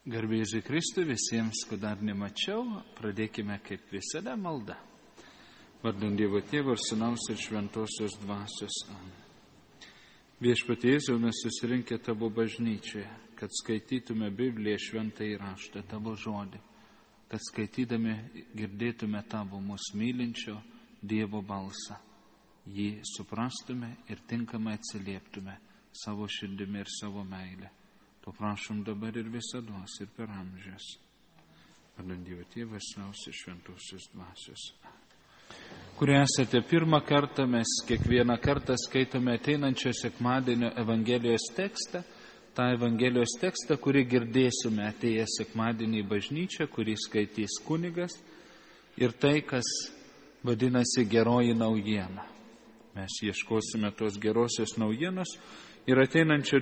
Garbė Jėzui Kristui, visiems, ko dar nemačiau, pradėkime kaip visada maldą. Vardant Dievo Tėvo ir Sūnaus ir Šventosios Dvasios. Viešpatie Jėzau, mes susirinkę Tavo bažnyčioje, kad skaitytume Bibliją, Šventąjį raštą, Tavo žodį, kad skaitydami girdėtume Tavo mūsų mylinčio Dievo balsą, jį suprastume ir tinkamai atsilieptume savo širdimi ir savo meilę. To prašom dabar ir visados, ir per amžius. Vardant Dievo Tėvo ir Sūnaus ir Šventosios Dvasios. Kurie esate pirmą kartą, mes kiekvieną kartą skaitome ateinančio sekmadienio Evangelijos tekstą, tą Evangelijos tekstą, kurį girdėsime atėję sekmadienį į bažnyčią, kurį skaitys kunigas, ir tai, kas vadinasi geroji naujiena. Mes ieškosime tos gerosios naujienos. Ir ateinančio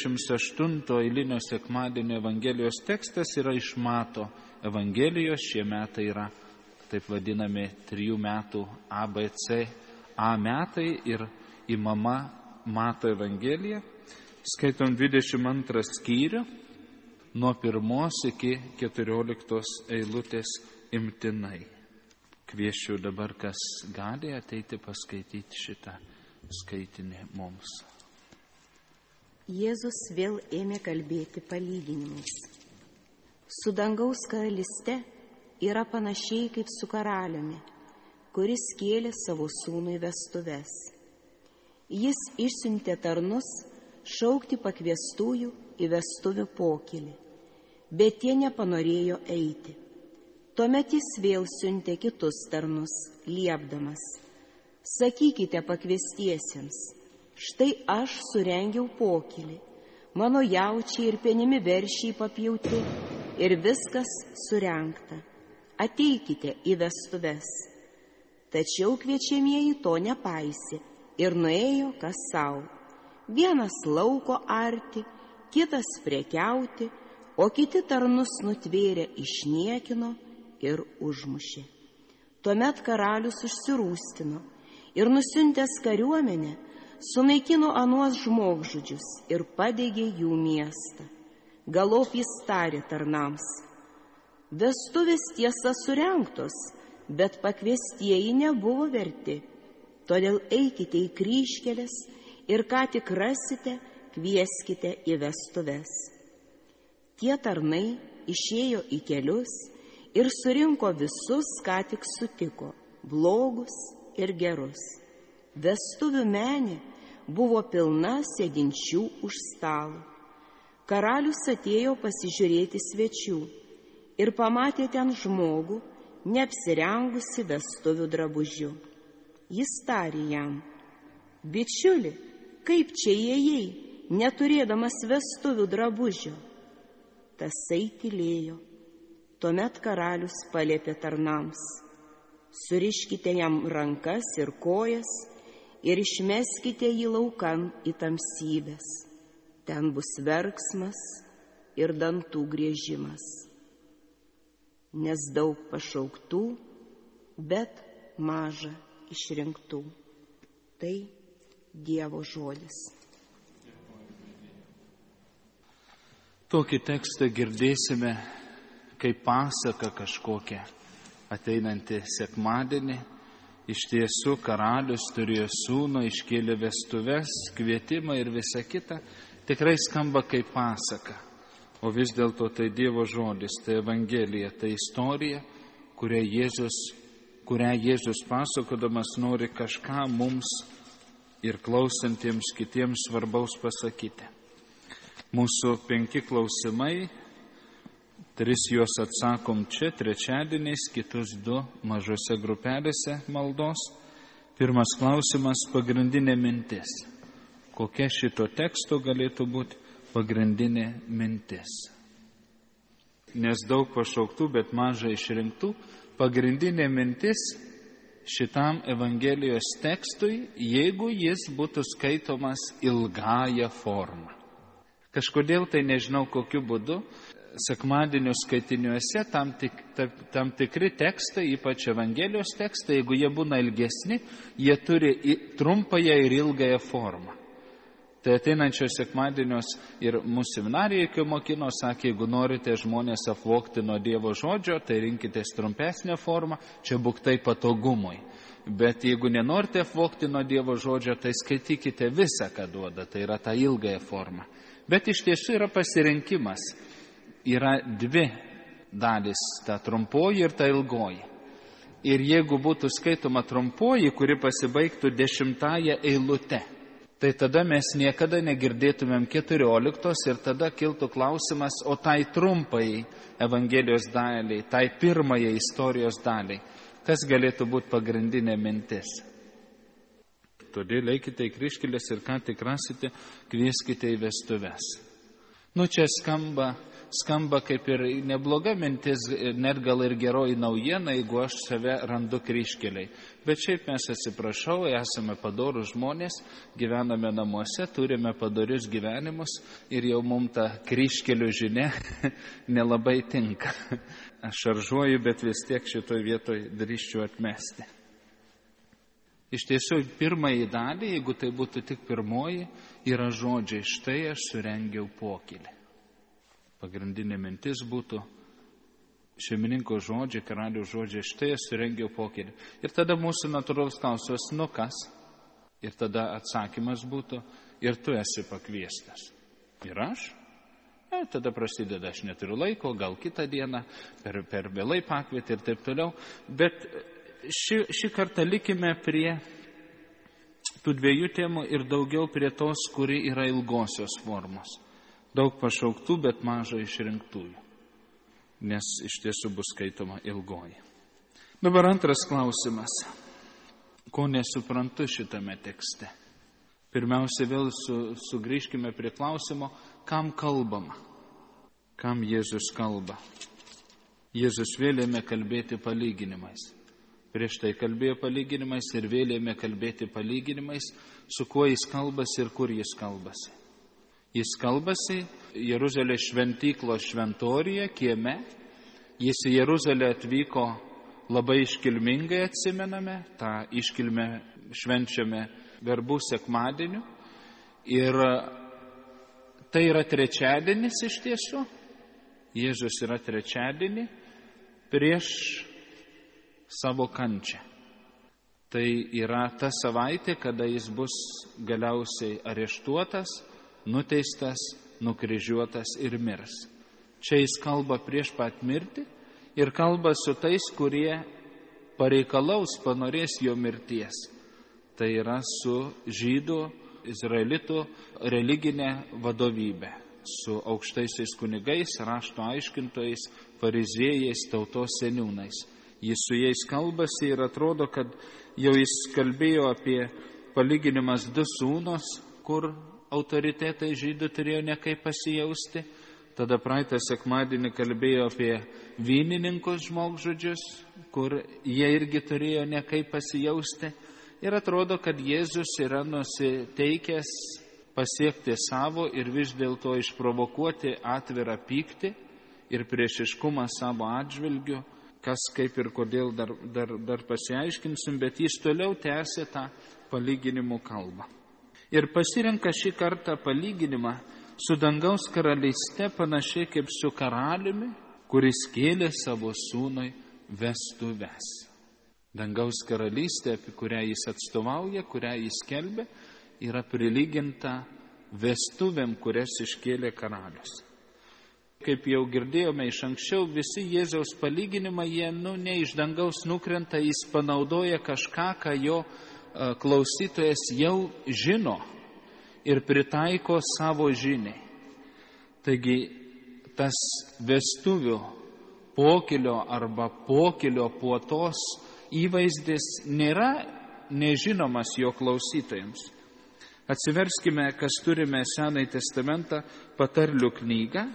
28 eilinio sekmadienio Evangelijos tekstas yra iš Mato Evangelijos. Šie metai yra taip vadinami 3 metų ABC A metai ir imama Mato Evangelija. Skaitom 22 skyrių nuo 1 iki 14 eilutės imtinai. Kviesčiau dabar, kas gali ateiti paskaityti šitą skaitinį mums. Jėzus vėl ėmė kalbėti palyginimais. Su dangaus karalyste yra panašiai kaip su karaliumi, kuris kėlė savo sūnui vestuves. Jis išsiuntė tarnus šaukti pakviestųjų į vestuvių pokylį, bet tie nepanorėjo eiti. Tuomet jis vėl siuntė kitus tarnus, liepdamas: sakykite pakviestiesiems, štai aš surengiau pokylį, mano jaučiai ir penimi veršiai papjauti ir viskas surengta. Ateikite į vestuves. Tačiau kviečiamieji to nepaisė ir nuėjo kas savo. Vienas lauko arti, kitas prekiauti, o kiti tarnus nutvėrė išniekino ir užmušė. Tuomet karalius užsirūstino ir nusiuntęs kariuomenę sunaikino anuos žmogžudžius ir padegė jų miestą. Galop jis tarė tarnams: vestuvės tiesa surengtos, bet pakviestieji nebuvo verti. Todėl eikite į kryžkeles ir ką tik rasite, kvieskite į vestuves. Tie tarnai išėjo į kelius ir surinko visus, ką tik sutiko, blogus ir gerus. Vestuvių menė buvo pilna sėdinčių už stalo. Karalius atėjo pasižiūrėti svečių ir pamatė ten žmogų, neapsirengusi vestuvių drabužiu. Jis tarė jam: bičiuli, kaip čia įėjai, neturėdamas vestuvių drabužio? Tasai tylėjo. Tuomet karalius paliepė tarnams: suriškite jam rankas ir kojas ir išmeskite jį laukan į tamsybes. Ten bus verksmas ir dantų griežimas. Nes daug pašauktų, bet maža išrinktų. Tai Dievo žodis. Tokį tekstą girdėsime kaip pasaka kažkokia ateinantį sekmadienį. Iš tiesų karalius turėjo sūnų, iškėlė vestuves, kvietimą ir visa kita. Tikrai skamba kaip pasaka. O vis dėlto tai Dievo žodis, tai Evangelija, tai istorija, kurią Jėzus pasakodamas nori kažką mums ir klausantiems kitiems svarbaus pasakyti. Mūsų 5 klausimai, 3 juos atsakom čia trečiadieniais, kitus 2 mažose grupelėse maldos. Pirmas klausimas – pagrindinė mintis. Kokia šito teksto galėtų būti pagrindinė mintis? Nes daug pašauktų, bet maža išrinktų. Pagrindinė mintis šitam Evangelijos tekstui, jeigu jis būtų skaitomas ilgąją formą. Kažkodėl tai nežinau kokiu būdu, sekmadienio skaitiniuose tam tikri tekstai, ypač Evangelijos tekstai, jeigu jie būna ilgesni, jie turi trumpąją ir ilgąją formą. Tai ateinančios sekmadienios ir mūsų seminarijoje, kai mokino, sakė, jeigu norite žmonės apvogti nuo Dievo žodžio, tai rinkitės trumpesnę formą, čia buktai patogumui. Bet jeigu nenorite apvogti nuo Dievo žodžio, tai skaitykite visą, ką duoda, tai yra ta ilgąją formą. Bet iš tiesų yra pasirinkimas. Yra dvi dalis, ta trumpoji ir ta ilgoji. Ir jeigu būtų skaitoma trumpoji, kuri pasibaigtų 10 eilute, tai tada mes niekada negirdėtumėm 14 ir tada kiltų klausimas, o tai trumpai Evangelijos daliai, tai pirmajai istorijos daliai, kas galėtų būti pagrindinė mintis. Todėl eikite į kryžkelės ir ką tik rasite, kvieskite į vestuves. Čia skamba kaip ir nebloga mintis, net gal ir geroji naujiena, jeigu aš save randu kryžkeliai. Bet šiaip mes, atsiprašau, esame padorūs žmonės, gyvename namuose, turime padorius gyvenimus ir jau mums ta kryžkelių žinia nelabai tinka. Aš šaržuoju, bet vis tiek šitoj vietoj drįsčiau atmesti. Iš tiesų, pirmąjį dalį, jeigu tai būtų tik pirmoji, yra žodžiai, štai aš surengiau pokylį. Pagrindinė mintis būtų šeimininko žodžiai, karalių žodžiai, štai aš surengiau pokylį. Ir tada mūsų natūralus klausimas, kas? Ir tada atsakymas būtų, ir tu esi pakviestas. Ir aš? Tada prasideda, aš neturiu laiko, gal kitą dieną, per vėlai pakvietė ir taip toliau. Bet šį kartą likime prie tų dviejų temų ir daugiau prie tos, kuri yra ilgosios formos. Daug pašauktų, bet mažai išrinktųjų, nes iš tiesų bus skaitoma ilgoji. Dabar antras klausimas. Ko nesuprantu šitame tekste? Pirmiausia, vėl sugrįžkime prie klausimo, kam kalbama, kam Jėzus kalba. Jėzus vėl ėmė kalbėti palyginimais. Prieš tai kalbėjo palyginimais ir vėl ėmė kalbėti palyginimais, su kuo jis kalbasi ir kur jis kalbasi. Jis kalbasi Jeruzalės šventyklos šventorijoje, kieme. Jis į Jeruzalę atvyko labai iškilmingai, atsimename, tą iškilmę švenčiame verbų sekmadieniu. Ir tai yra trečiadienis iš tiesų. Jėzus yra trečiadienį prieš savo kančią. Tai yra ta savaitė, kada jis bus galiausiai areštuotas, nuteistas, nukryžiuotas ir mirs. Čia jis kalba prieš pat mirtį ir kalba su tais, kurie pareikalaus, panorės jo mirties. Tai yra su žydų, izraelitų religinė vadovybė, su aukštaisiais kunigais, rašto aiškintojais, fariziejais, tautos seniūnais. Jis su jais kalbasi ir atrodo, kad jau jis kalbėjo apie palyginimas 2 sūnus, kur autoritetai žydų turėjo nekaip pasijausti. Tada praeitą sekmadienį kalbėjo apie vynininkus žmogžudžius, kur jie irgi turėjo nekaip pasijausti. Ir atrodo, kad Jėzus yra nusiteikęs pasiekti savo ir vis dėlto išprovokuoti atvirą pyktį ir priešiškumą savo atžvilgiu, kas kaip ir kodėl dar pasiaiškinsim, bet jis toliau tęsė tą palyginimų kalbą. Ir pasirenka šį kartą palyginimą su dangaus karalyste panašiai kaip su karaliumi, kuris kėlė savo sūnui vestuves. Dangaus karalystė, apie kurią jis atstovauja, kurią jis skelbia, yra prilyginta vestuvėm, kurias iškėlė karalius. Kaip jau girdėjome iš anksčiau, visi Jėzaus palyginimai, jie ne iš dangaus nukrenta, jis panaudoja kažką, ką jo klausytojas jau žino ir pritaiko savo žiniai. Taigi tas vestuvių pokylio arba pokylio puotos įvaizdis nėra nežinomas jo klausytojams. Atsiverskime, kas turime Senąjį testamentą, Patarlių knygą,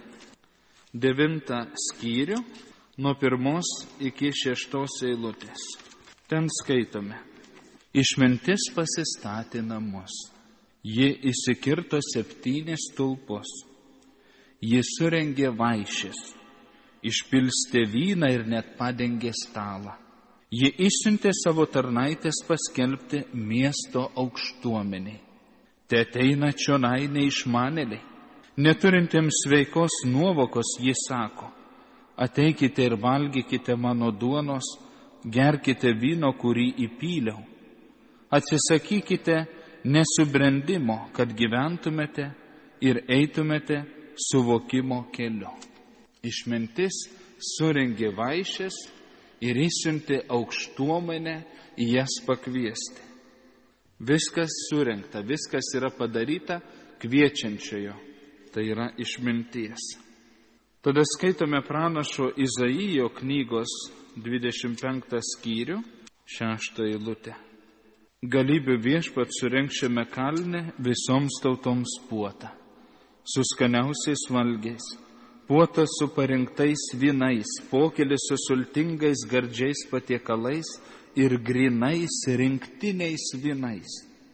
9 skyrių, nuo 1 iki 6 eilutės. Ten skaitome. Išmintis pasistatė namus. Ji įsikirto 7 stulpus. Ji surengė vaišes, išpilstė vyną ir net padengė stalą. Ji išsiuntė savo tarnaitės paskelbti miesto aukštuomeniai. Te ateina čionai neišmanėliai, neturintiems sveikos nuovokos jis sako, ateikite ir valgykite mano duonos, gerkite vyno, kurį įpyliau. Atsisakykite nesubrendimo, kad gyventumėte ir eitumėte suvokimo keliu. Išmintis surengė vaišes ir išsiuntė aukštuomenę į jas pakviesti. Viskas surengta, viskas yra padaryta kviečiančiojo, tai yra išminties. Tada skaitome pranašo Izaijo knygos 25 skyrių, 6 eilutę. Galybių viešpats surengs šiame kalne visoms tautoms puotą, su skaniausiais valgiais, puotą su parinktais vynais, pokylį su sultingais gardžiais patiekalais ir grynais rinktiniais vynais.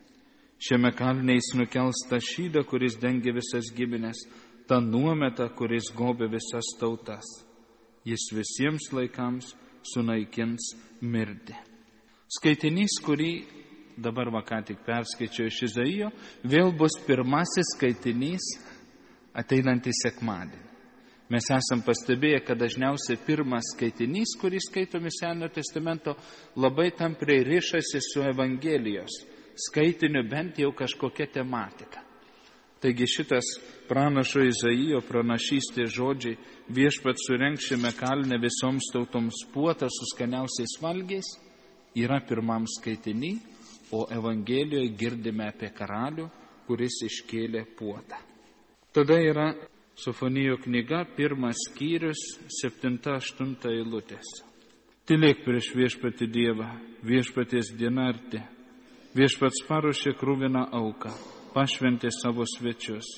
Šiame kalne jis nukels tą šydą, kuris dengia visas giminės, tą nuometą, kuris gobė visas tautas. Jis visiems laikams sunaikins mirtį. Skaitinys, kurį dabar ką tik perskaičiau iš Izaijo, vėl bus pirmasis skaitinys ateinantį sekmadienį. Mes esam pastebėję, kad dažniausiai pirmas skaitinys, kurį skaitome Senojo testamento, labai tampriai rišasi su Evangelijos skaitiniu, bent jau kažkokia tematika. Taigi šitas pranašo Izaijo pranašystės žodžiai, viešpats surengs šiame kalne visoms tautoms puotą su skaniausiais valgiais, yra pirmam skaitinį, o Evangelijoje girdime apie karalių, kuris iškėlė puotą. Tada yra Sofonijo knyga, 1 skyrius, 7-8 eilutės. Tylėk prieš viešpatį Dievą, viešpaties diena arti. Viešpats paruošė kruviną auką, pašventė savo svečius.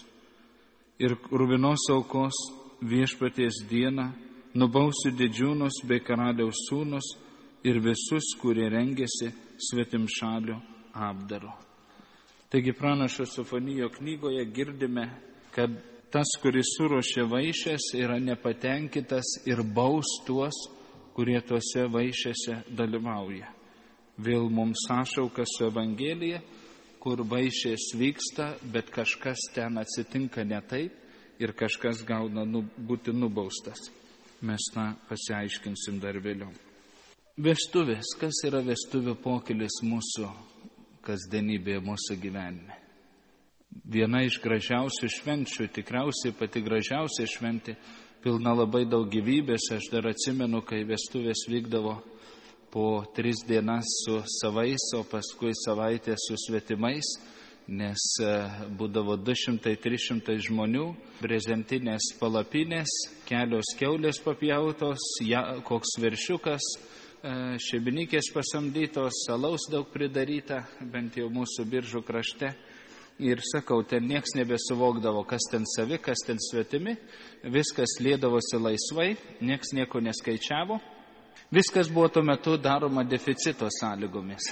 Ir kruvinos aukos viešpaties dieną nubausiu didžiūnus bei karaliaus sūnus ir visus, kurie rengėsi svetimšalių apdaro. Taigi pranašo Sofonijo knygoje girdime, kad tas, kuris suruošė vaišes, yra nepatenkintas ir baus tuos, kurie tose vaišėse dalyvauja. Vėl mums sąšaukas su Evangelija, kur vaišės vyksta, bet kažkas ten atsitinka ne taip ir kažkas gauna būti nubaustas. Mes tą pasiaiškinsim dar vėliau. Vestuvės. Kas yra vestuvių pokylis mūsų kasdienybėje, mūsų gyvenime? Viena iš gražiausių švenčių, tikriausiai pati gražiausia šventė, pilna labai daug gyvybės. Aš dar atsimenu, kai vestuvės vykdavo po 3 dienas su savais, o paskui savaitę su svetimais, nes būdavo 200-300 žmonių, brezentinės palapinės, kelios kiaulės papjautos, koks veršiukas, šeimininkės pasamdytos, alaus daug pridaryta, bent jau mūsų Biržų krašte. Ir sakau, ten nieks nebesuvokdavo, kas ten savi, kas ten svetimi, viskas liedavosi laisvai, nieks nieko neskaičiavo. Viskas buvo tuo metu daroma deficito sąlygomis.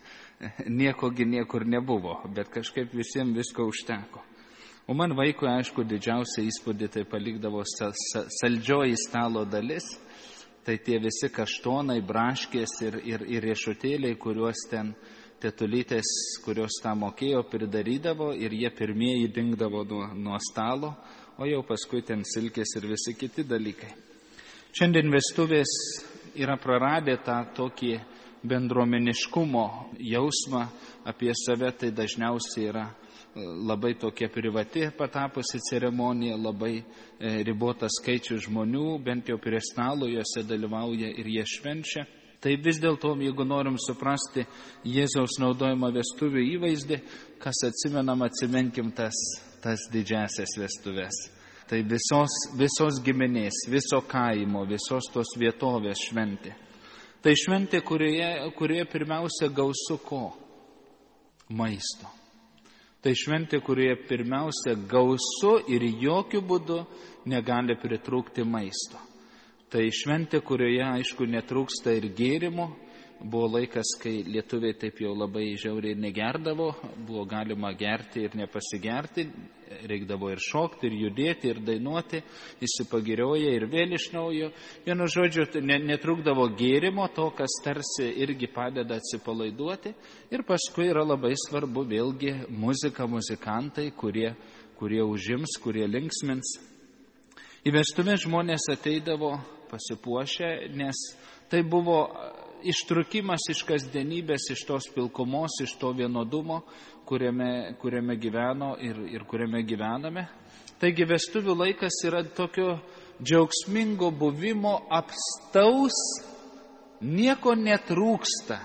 Niekogi niekur nebuvo, bet kažkaip visiems visko užteko. O man vaikui, aišku, didžiausia įspūdį tai palikdavo saldžioji stalo dalis, tai tie visi kaštonai, braškės ir riešutėliai, kuriuos ten tetulytės, kurios tą mokėjo, pridarydavo ir jie pirmieji dingdavo nuo stalo, o jau paskui ten silkės ir visi kiti dalykai. Šiandien vestuvės yra praradę tą tokį bendruomeniškumo jausmą apie save, tai dažniausiai yra labai tokia privati patapusi ceremonija, labai ribotas skaičius žmonių, bent jau prie stalo juose dalyvauja ir jie švenčia. Tai vis dėlto, jeigu norim suprasti Jėzaus naudojimą vestuvių įvaizdį, kas atsimenam, atsiminkim tas didžiasias vestuves. Tai visos giminės, viso kaimo, visos tos vietovės šventė. Tai šventė, kurioje pirmiausia gausu ko? Maisto. Tai šventė, kurioje pirmiausia gausu ir jokių būdų negali pritrūkti maisto. Tai šventė, kurioje, aišku, netrūksta ir gėrimo, buvo laikas, kai lietuviai taip jau labai žiauriai negerdavo, buvo galima gerti ir nepasigerti, reikdavo ir šokti, ir judėti, ir dainuoti, įsipagirioja ir vėl iš naujo. Vienu žodžiu, netrūkdavo gėrimo, to, kas tarsi irgi padeda atsipalaiduoti. Ir paskui yra labai svarbu vėlgi muzika, muzikantai, kurie užims, kurie linksmins. Į vestuvės žmonės ateidavo pasipuošę, nes tai buvo ištrūkimas iš kasdienybės, iš tos pilkumos, iš to vienodumo, kuriame gyveno ir kuriame gyvename. Taigi vestuvių laikas yra tokio džiaugsmingo buvimo, apstaus, nieko netrūksta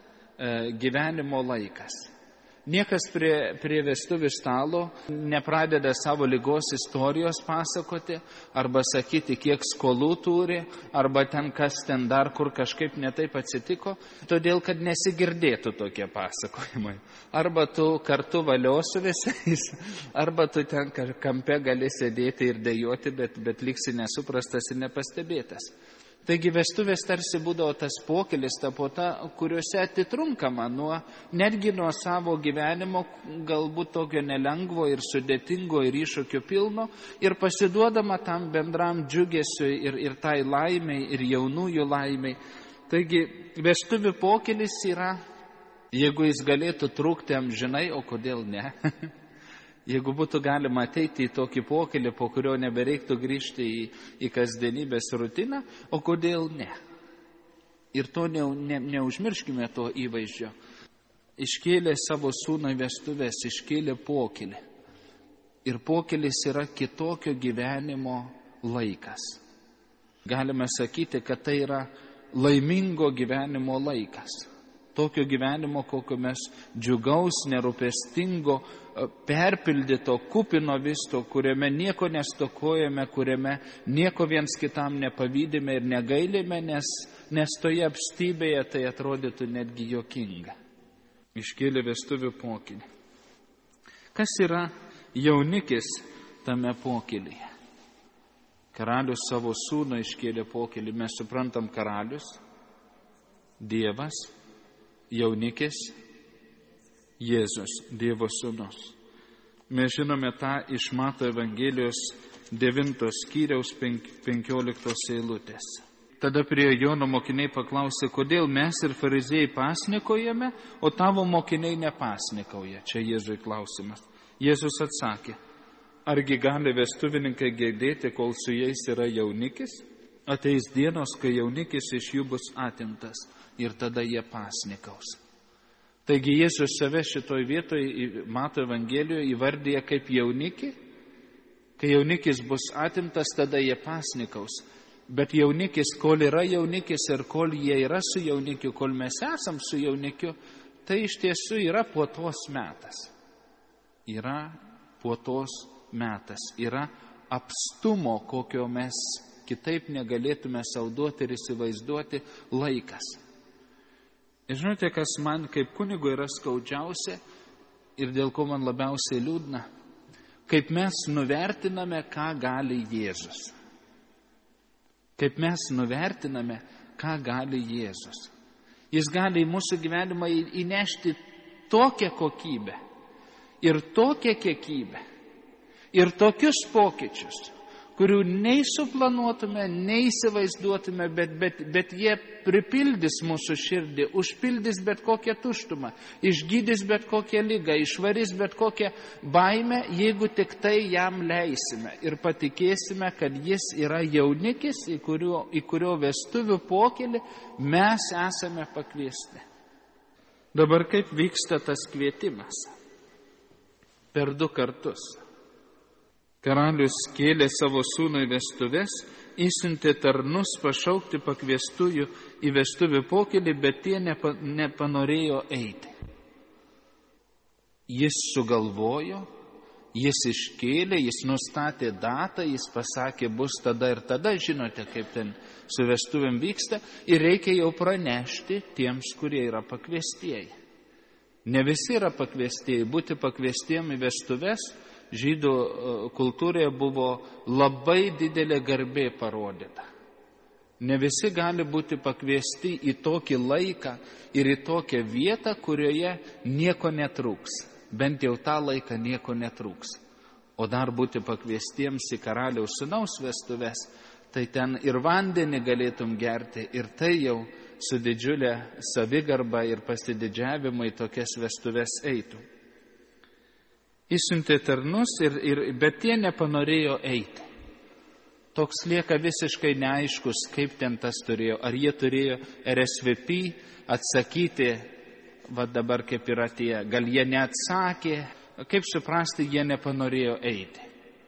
gyvenimo laikas. Niekas prie vestuvių stalo nepradeda savo ligos istorijos pasakoti, arba sakyti, kiek skolų turi, arba kas ten dar kur kažkaip netaip atsitiko, todėl kad nesigirdėtų tokie pasakojimai. Arba tu kartu valio su visais, arba tu ten kampe gali sėdėti ir dejuoti, bet liksi nesuprastas ir nepastebėtas. Taigi vestuvės tarsi būdavo tas pokylis, ta puota, kuriuose atitrunkama netgi nuo savo gyvenimo, galbūt tokio nelengvo ir sudėtingo ir iššūkio pilno, ir pasiduodama tam bendram džiugesiui ir tai laimiai, ir jaunųjų laimiai. Taigi vestuvių pokylis yra, jeigu jis galėtų trukti amžinai, o kodėl ne? Jeigu būtų galima ateiti į tokį pokylį, po kurio nebereiktų grįžti į kasdienybės rutiną, o kodėl ne? Ir to neužmirškime to įvaizdžio. Iškėlė savo sūnų į vestuvės, iškėlė pokylį. Ir pokylis yra kitokio gyvenimo laikas. Galime sakyti, kad tai yra laimingo gyvenimo laikas. Tokio gyvenimo, kokio mes džiugaus, nerūpestingo, perpildyto, kupino visko, kuriame nieko nestokojame, kuriame nieko viens kitam nepavydime ir negailime, nes toje apstybėje tai atrodytų netgi juokinga. Iškėlė vestuvių pokylį. Kas yra jaunikis tame pokylyje? Karalius savo sūnų iškėlė pokylį. Mes suprantam karalius, Dievas, jaunikis, Jėzus, Dievo sūnus. Mes žinome tą iš Mato Evangelijos 9 skyriaus 15 eilutės. Tada prie Jono mokiniai paklausė, kodėl mes ir fariziejai pasnikojame, o tavo mokiniai nepasnikauja. Čia Jėzui klausimas. Jėzus atsakė, argi gali vestuvininkai girdėti, kol su jais yra jaunikis? Ateis dienos, kai jaunikis iš jų bus atimtas ir tada jie pasnikaus. Taigi Jėzus save šitoj vietoje Mato Evangelijoje įvardyja kaip jaunikį. Kai jaunikis bus atimtas, tada jie pasnikaus. Bet jaunikis, kol yra jaunikis ir kol jie yra su jaunikiu, kol mes esam su jaunikiu, tai iš tiesų yra puotos metas. Yra puotos metas. Yra apstumo, kokio mes kitaip negalėtume sauduoti ir įsivaizduoti laikas. Ir žinote, kas man kaip kunigo yra skaudžiausia ir dėl ko man labiausiai liūdna? Kaip mes nuvertiname, ką gali Jėzus. Kaip mes nuvertiname, ką gali Jėzus. Jis gali į mūsų gyvenimą įnešti tokią kokybę ir tokią kiekybę ir tokius pokyčius, kurių nei suplanuotume, nei įsivaizduotume, bet jie pripildys mūsų širdį, užpildys bet kokią tuštumą, išgydys bet kokią ligą, išvarys bet kokią baimę, jeigu tik tai jam leisime ir patikėsime, kad jis yra jaunikis, į kurio vestuvių pokylį mes esame pakviesti. Dabar kaip vyksta tas kvietimas? Per 2 kartus. Karalius kėlė savo sūnų į vestuves, išsiuntė tarnus pašaukti pakviestųjų į vestuvių pokylį, bet tie nepanorėjo eiti. Jis sugalvojo, jis iškėlė, jis nustatė datą, jis pasakė, bus tada ir tada, žinote, kaip ten su vestuvėm vyksta, ir reikia jau pranešti tiems, kurie yra pakviestieji. Ne visi yra pakviestieji, būti pakviestiem į vestuves žydų kultūroje buvo labai didelė garbė parodyta. Ne visi gali būti pakviesti į tokį laiką ir į tokią vietą, kurioje nieko netrūks. Bent jau tą laiką nieko netrūks. O dar būti pakviestiems į karaliaus sūnaus vestuves, tai ten ir vandenį galėtum gerti, ir tai jau su didžiulė savigarba ir pasididžiavimu į tokias vestuves eitų. Išsiuntė tarnus, bet tie nepanorėjo eiti. Toks lieka visiškai neaiškus, kaip ten tas turėjo. Ar jie turėjo RSVP atsakyti, va dabar kaip yra tie, gal jie neatsakė, kaip suprasti, jie nepanorėjo eiti.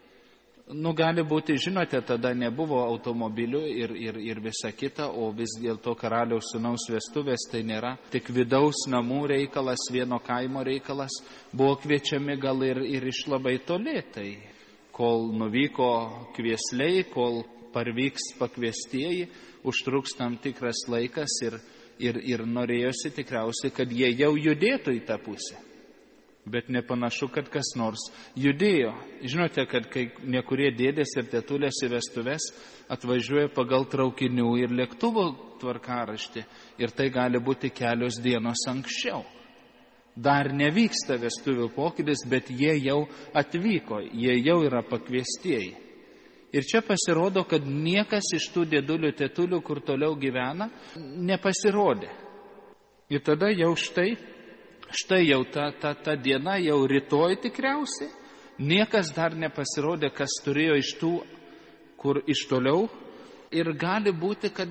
Gali būti, žinote, tada nebuvo automobilių ir visa kita, o vis dėlto karaliaus sūnaus vestuvės tai nėra tik vidaus namų reikalas, vieno kaimo reikalas, buvo kviečiami gal ir iš labai toli. Tai kol nuvyko kviesliai, kol parvyks pakviestieji, užtruks tam tikras laikas ir norėjosi tikriausiai, kad jie jau judėtų į tą pusę. Bet nepanašu, kad kas nors judėjo. Žinote, kad kai nekurie dėdės ir tetulės į vestuves atvažiuoja pagal traukinių ir lėktuvų tvarkaraštį ir tai gali būti kelios dienos anksčiau. Dar nevyksta vestuvių pokylis, bet jie jau atvyko, jie jau yra pakviestieji. Ir čia pasirodo, kad niekas iš tų dėdulių tetulių, kur toliau gyvena, nepasirodė. Ir tada jau štai jau ta diena, jau rytoj tikriausiai, niekas dar nepasirodė, kas turėjo iš tų, kur iš toliau. Ir gali būti, kad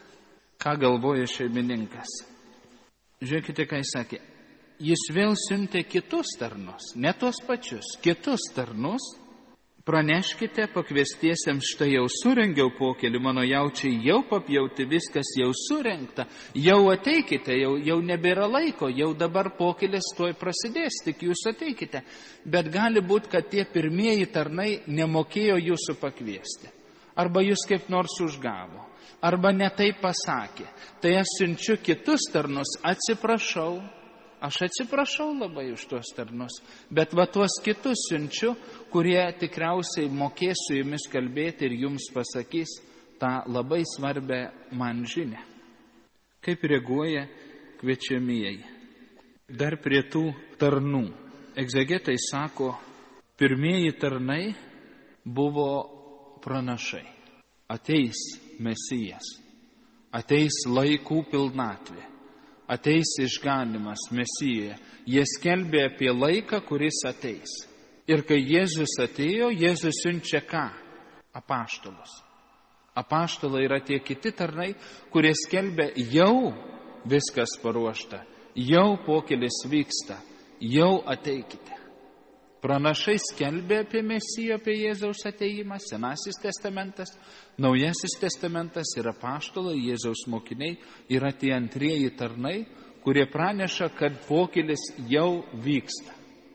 ką galvoja šeimininkas. Žiūrėkite, ką jis sakė. Jis vėl siuntė kitus tarnus, ne tos pačius, kitus tarnus. Praneškite pakviestiesiems, štai jau surengiau pokylį, mano jaučiai jau papjauti, viskas jau surengta, jau ateikite, jau nebėra laiko, jau dabar pokylis tuoj prasidės, tik jūs ateikite. Bet gali būti, kad tie pirmieji tarnai nemokėjo jūsų pakviesti. Arba jūs kaip nors užgavo, arba ne taip pasakė. Tai aš siunčiu kitus tarnus, atsiprašau. Aš atsiprašau labai už tuos tarnus, bet va tuos kitus siunčiu, kurie tikriausiai mokės su jumis kalbėti ir jums pasakys tą labai svarbę man žinią. Kaip reaguoja kviečiamieji? Dar prie tų tarnų. Egzegetai sako, pirmieji tarnai buvo pranašai. Ateis Mesijas, ateis laikų pilnatvė. Ateis išganimas Mesijoje. Jie skelbė apie laiką, kuris ateis. Ir kai Jėzus atėjo, Jėzus siunčia ką? Apaštalus. Apaštalai yra tie kiti tarnai, kurie skelbia, jau viskas paruošta, jau pokylis vyksta, jau ateikite. Pranašai skelbė apie Mesiją, apie Jėzaus ateimą, Senasis testamentas, Naujasis testamentas ir apaštalai, Jėzaus mokiniai yra tie antrieji tarnai, kurie praneša, kad pokylis jau vyksta.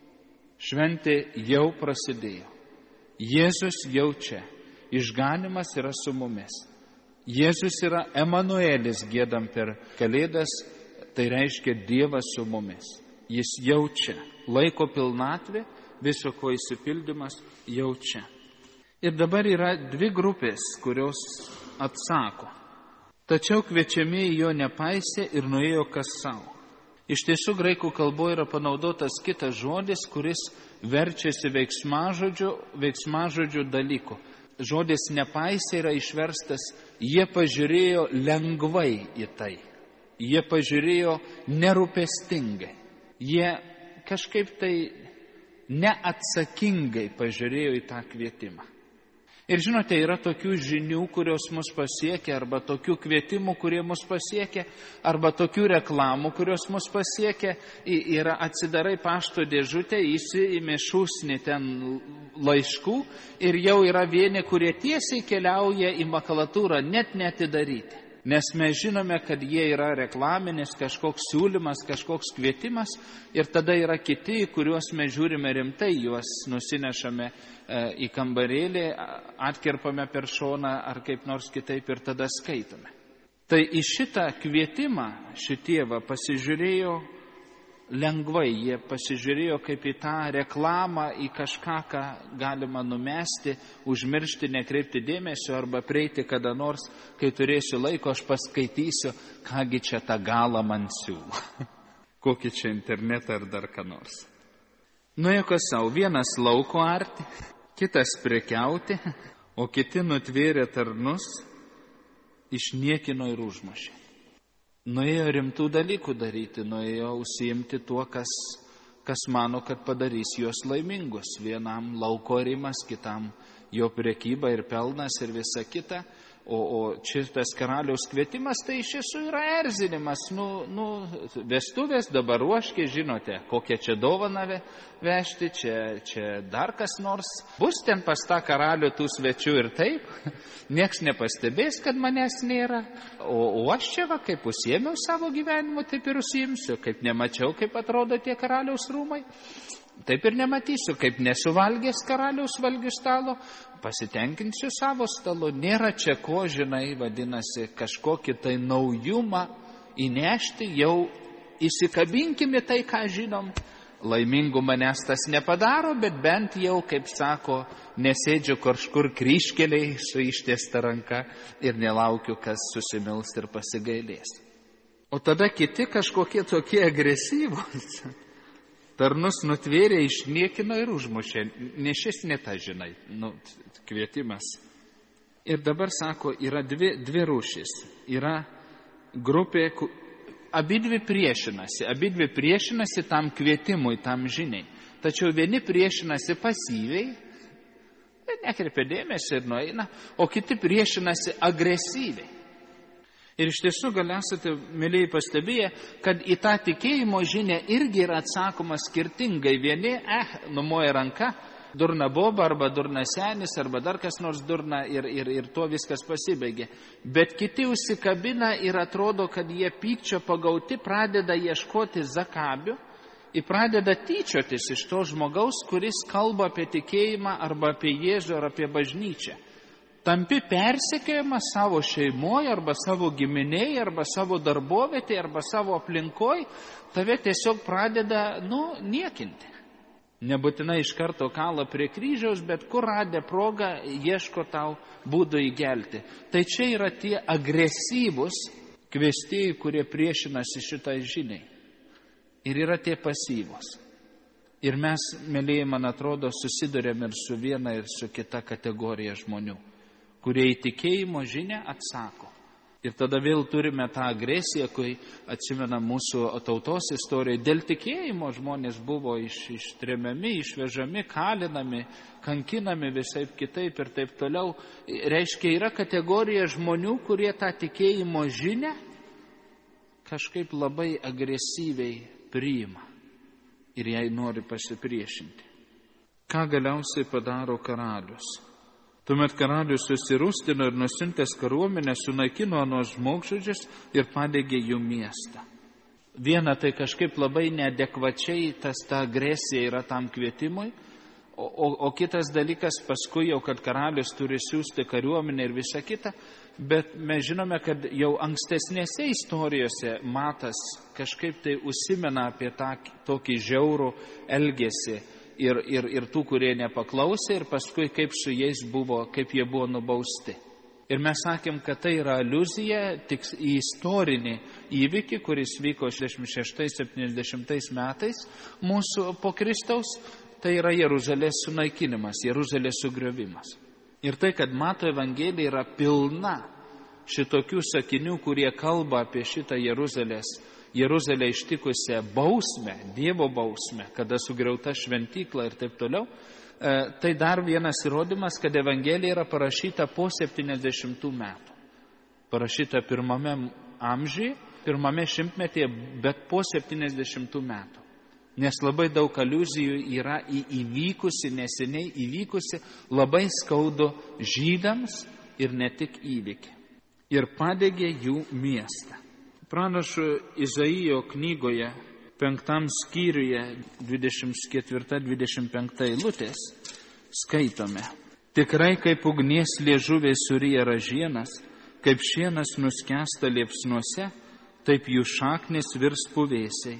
Šventė jau prasidėjo. Jėzus jau čia. Išganimas yra su mumis. Jėzus yra Emanuelis, giedam per Kalėdas, tai reiškia Dievas su mumis. Jis jau čia. Laiko pilnatvė, viso ko įsipildymas jau čia. Ir dabar yra dvi grupės, kurios atsako. Tačiau kviečiamieji jo nepaisė ir nuėjo kas savo. Iš tiesų graikų kalboje yra panaudotas kitas žodis, kuris verčiasi veiksmažodžių dalyku. Žodis nepaisė yra išverstas, jie pažiūrėjo lengvai į tai. Jie pažiūrėjo nerūpestingai. Jie kažkaip tai neatsakingai pažiūrėjo į tą kvietimą. Ir žinote, yra tokių žinių, kurios mus pasiekia, arba tokių kvietimų, kurie mus pasiekia, arba tokių reklamų, kurios mus pasiekia. Yra atsidarai pašto dėžutę, įsiimi šūsnį ten laiškų ir jau yra vieni, kurie tiesiai keliauja į makalatūrą, net neatidaryti. Nes mes žinome, kad jie yra reklaminis, kažkoks siūlymas, kažkoks kvietimas ir tada yra kiti, kuriuos mes žiūrime rimtai, juos nusinešame į kambarėlį, atkerpame per šoną ar kaip nors kitaip ir tada skaitome. Tai į šitą kvietimą šitie pasižiūrėjo lengvai, jie pasižiūrėjo kaip į tą reklamą, į kažką, ką galima numesti, užmiršti, nekreipti dėmesio arba prieiti kada nors, kai turėsiu laiko, aš paskaitysiu, kągi čia tą galą man siūlo. Kokį čia internetą ar dar ką nors. Nuėjo kas savo, vienas lauko arti, kitas prekiauti, o kiti nutvėrė tarnus, išniekino ir užmušė. Nuėjo rimtų dalykų daryti, nuėjo užsiimti tuo, kas mano, kad padarys juos laimingus. Vienam lauko arimas, kitam jo prekyba ir pelnas ir visa kita. O šitas karaliaus kvietimas tai iš tiesų yra erzinimas. Vestuvės dabar ruoškė, žinote, kokią čia dovaną vežti, čia dar kas nors. Bus ten pas tą karalių tų svečių ir taip. Nieks nepastebės, kad manęs nėra. O aš čia kaip užsiėmiau savo gyvenimu, taip ir užsiimsiu. Kaip nemačiau, kaip atrodo tie karaliaus rūmai, taip ir nematysiu. Kaip nesuvalgęs karaliaus valgių stalo, pasitenkinsiu savo stalu. Nėra čia ko, žinai, vadinasi, kažkokį tai naujumą įnešti, jau įsikabinkime tai, ką žinom. Laimingų manęs tas nepadaro, bet bent jau, kaip sako, nesėdžiu kažkur kryžkeliai su ištiesta ranka ir nelaukiu, kas susimils ir pasigailės. O tada kiti kažkokie tokie agresyvūs. Tarnus nutvėrė, išniekino ir užmušė. Ne šis, ne ta, žinai, kvietimas. Ir dabar sako, yra dvi rūšis. Yra grupė, abidvi priešinasi tam kvietimui, tam žiniai. Tačiau vieni priešinasi pasyviai, nekreipia dėmesio ir nueina, o kiti priešinasi agresyviai. Ir iš tiesų gal esate, mėlyjei, pastebėję, kad į tą tikėjimo žinią irgi yra atsakoma skirtingai. Vieni, numoja ranka, durna boba arba durna senis arba dar kas nors durna ir tuo viskas pasibaigė. Bet kiti užsikabina ir atrodo, kad jie pykčio pagauti, pradeda ieškoti zakabių ir pradeda tyčiotis iš to žmogaus, kuris kalba apie tikėjimą arba apie Jėzų ar apie bažnyčią. Tampi persekiojamas savo šeimoje, arba savo giminėje, arba savo darbovietėje, arba savo aplinkoje, tave tiesiog pradeda, niekinti. Nebūtinai iš karto kala prie kryžiaus, bet kur radę progą ieško tau būdų įgelti. Tai čia yra tie agresyvūs kviestėjai, kurie priešinasi šitai žiniai. Ir yra tie pasyvūs. Ir mes, mėlyjei, man atrodo, susidurėm ir su viena, ir su kita kategorija žmonių, kurie į tikėjimo žinią atsako. Ir tada vėl turime tą agresiją, kai atsimena mūsų tautos istoriją. Dėl tikėjimo žmonės buvo ištremiami, išvežami, kalinami, kankinami visai kitaip ir taip toliau. Reiškia, yra kategorija žmonių, kurie tą tikėjimo žinią kažkaip labai agresyviai priima ir jai nori pasipriešinti. Ką galiausiai padaro karalius? Tuomet karalius susirūstino ir nusiuntęs kariuomenę sunaikino anuos žmogžudžius ir padegė jų miestą. Viena tai kažkaip labai neadekvačiai ta agresija yra tam kvietimui, o kitas dalykas paskui jau, kad karalius turi siųsti kariuomenę ir visa kita, bet mes žinome, kad jau ankstesnėse istorijose Matas kažkaip tai užsimena apie tą tokį žiaurų elgesį. Ir tų, kurie nepaklausė, ir paskui kaip su jais buvo, kaip jie buvo nubausti. Ir mes sakėm, kad tai yra aliuzija tik į istorinį įvykį, kuris vyko 66-70 metais mūsų po Kristaus, tai yra Jeruzalės sunaikinimas, Jeruzalės sugriovimas. Ir tai, kad Mato Evangelija yra pilna šitokių sakinių, kurie kalba apie šitą Jeruzalę ištikusią bausmę, Dievo bausmę, kada sugriauta šventykla ir taip toliau, tai dar vienas įrodymas, kad Evangelija yra parašyta po 70 metų. Parašyta pirmame amžiuje, pirmame šimtmetyje, bet po 70 metų. Nes labai daug aliuzijų yra į neseniai įvykusi, labai skaudu žydams ir ne tik įvykį. Ir padegė jų miestą. Pranašo Izaijo knygoje 5 skyriuje 24-25 eilutės skaitome: Tikrai kaip ugnies liežuviai suryja ražienas, kaip šienas nuskęsta liepsnuose, taip jų šaknis virs puvėsiai,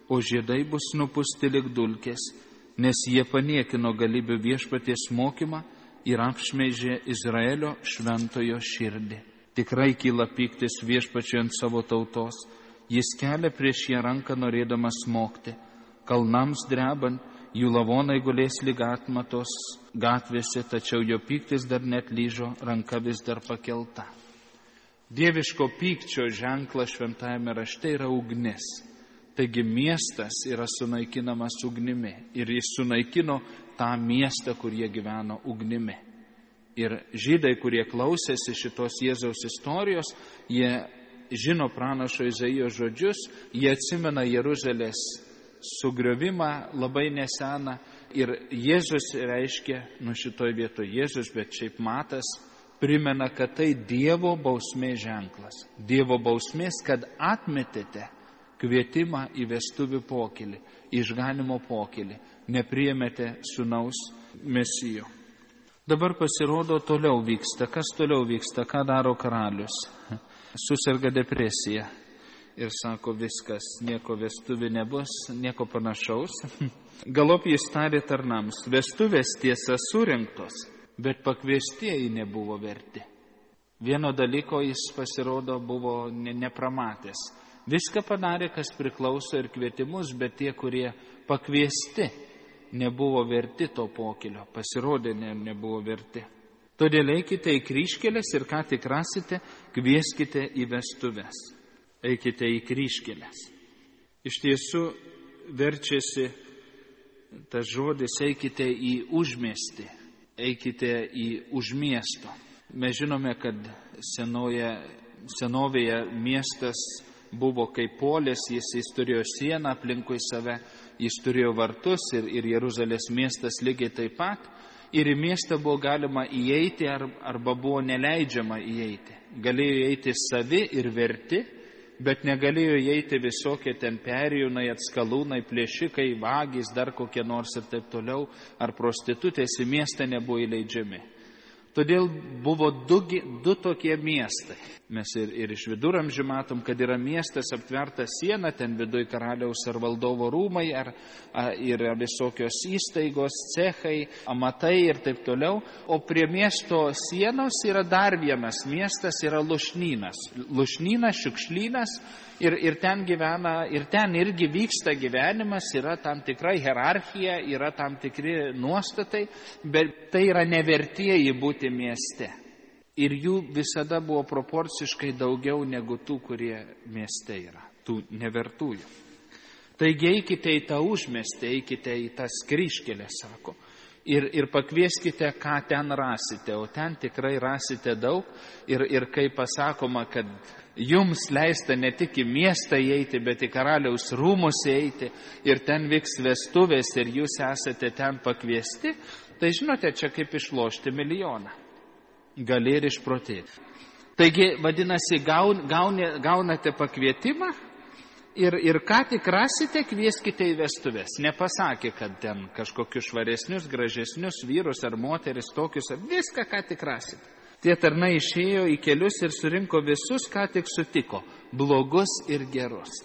o žiedai bus nupusti lik dulkės, nes jie paniekino galybių viešpaties mokymą ir apšmeižė Izraelio šventojo širdį. Tikrai kyla pyktis viešpačiui ant savo tautos, jis kelia prieš ją ranką norėdamas smogti. Kalnams drebant, jų lavonai gulės lyg atmatos gatvėse, tačiau jo pyktis dar netlyžo, ranka vis dar pakelta. Dieviško pykčio ženklas šventajame rašte yra ugnis. Taigi miestas yra sunaikinamas ugnimi ir jis sunaikino tą miestą, kur jie gyveno, ugnimi. Ir žydai, kurie klausėsi šitos Jėzaus istorijos, jie žino pranašo Izaijo žodžius, jie atsimena Jeruzalės sugriovimą labai neseną ir Jėzus reiškia, šitoj vietoje Jėzus, bet šiaip Matas, primena, kad tai Dievo bausmės ženklas. Dievo bausmės, kad atmetėte kvietimą į vestuvių pokylį, išganimo pokylį, nepriėmėte sūnaus Mesijo. Dabar pasirodo toliau vyksta. Kas toliau vyksta? Ką daro karalius? Susirga depresija ir sako viskas, nieko vestuvių nebus, nieko panašaus. Galop jis tarė tarnams, vestuvės tiesa surinktos, bet pakviestieji nebuvo verti. Vieno dalyko jis pasirodo buvo nepramatęs. Viską padarė, kas priklauso ir kvietimus, bet tie, kurie pakviesti, nebuvo verti to pokylio, pasirodė nebuvo verti. Todėl eikite į kryžkelės ir ką tik rasite, kvieskite į vestuves. Eikite į kryžkelės. Iš tiesų verčiasi tas žodis eikite į užmiestį, eikite į užmiesto. Mes žinome, kad senovėje miestas buvo kaip polis, jis turėjo sieną aplinkui save, jis turėjo vartus ir Jeruzalės miestas lygiai taip pat. Ir į miestą buvo galima įeiti arba buvo neleidžiama įeiti. Galėjo įeiti savi ir verti, bet negalėjo įeiti visokie ten perėjūnai, atskalūnai, plėšikai, vagys, dar kokie nors ir taip toliau, ar prostitutės į miestą nebuvo įleidžiami. Todėl buvo du tokie miestai. Mes ir iš viduramžių matom, kad yra miestas aptverta siena, ten viduj karaliaus ar valdovo rūmai, ir visokios įstaigos, cechai, amatai ir taip toliau. O prie miesto sienos yra dar vienas miestas, yra lušnynas. Lušnynas, šiukšlynas. Ir ten gyvena, ir ten irgi vyksta gyvenimas, yra tam tikra hierarchija, yra tam tikri nuostatai, bet tai yra nevertieji būti mieste. Ir jų visada buvo proporciškai daugiau negu tų, kurie mieste yra, tų nevertųjų. Taigi eikite į tą užmiestį, eikite į tas kryžkelės, sako, ir pakvieskite, ką ten rasite, o ten tikrai rasite daug. Ir kai pasakoma, kad jums leista ne tik į miestą įeiti, bet į karaliaus rūmus įeiti, ir ten vyks vestuvės, ir jūs esate ten pakviesti, tai žinote, čia kaip išlošti milijoną. Gali ir išprotėti. Taigi, vadinasi, gaunate pakvietimą ir ką tik rasite, kvieskite į vestuvės. Nepasakė, kad ten kažkokius švaresnius, gražesnius vyrus ar moteris, tokius, viską ką tik rasite. Tie tarnai išėjo į kelius ir surinko visus, ką tik sutiko, blogus ir gerus.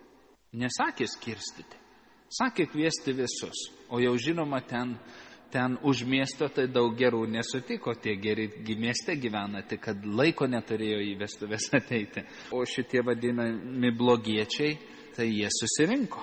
Nesakė skirstyti, sakė kviesti visus. O jau žinoma, ten už miesto tai daug gerų nesutiko, tie geri mieste gyvena, tik kad laiko neturėjo į vestuvės ateiti. O šitie vadinami blogiečiai, tai jie susirinko.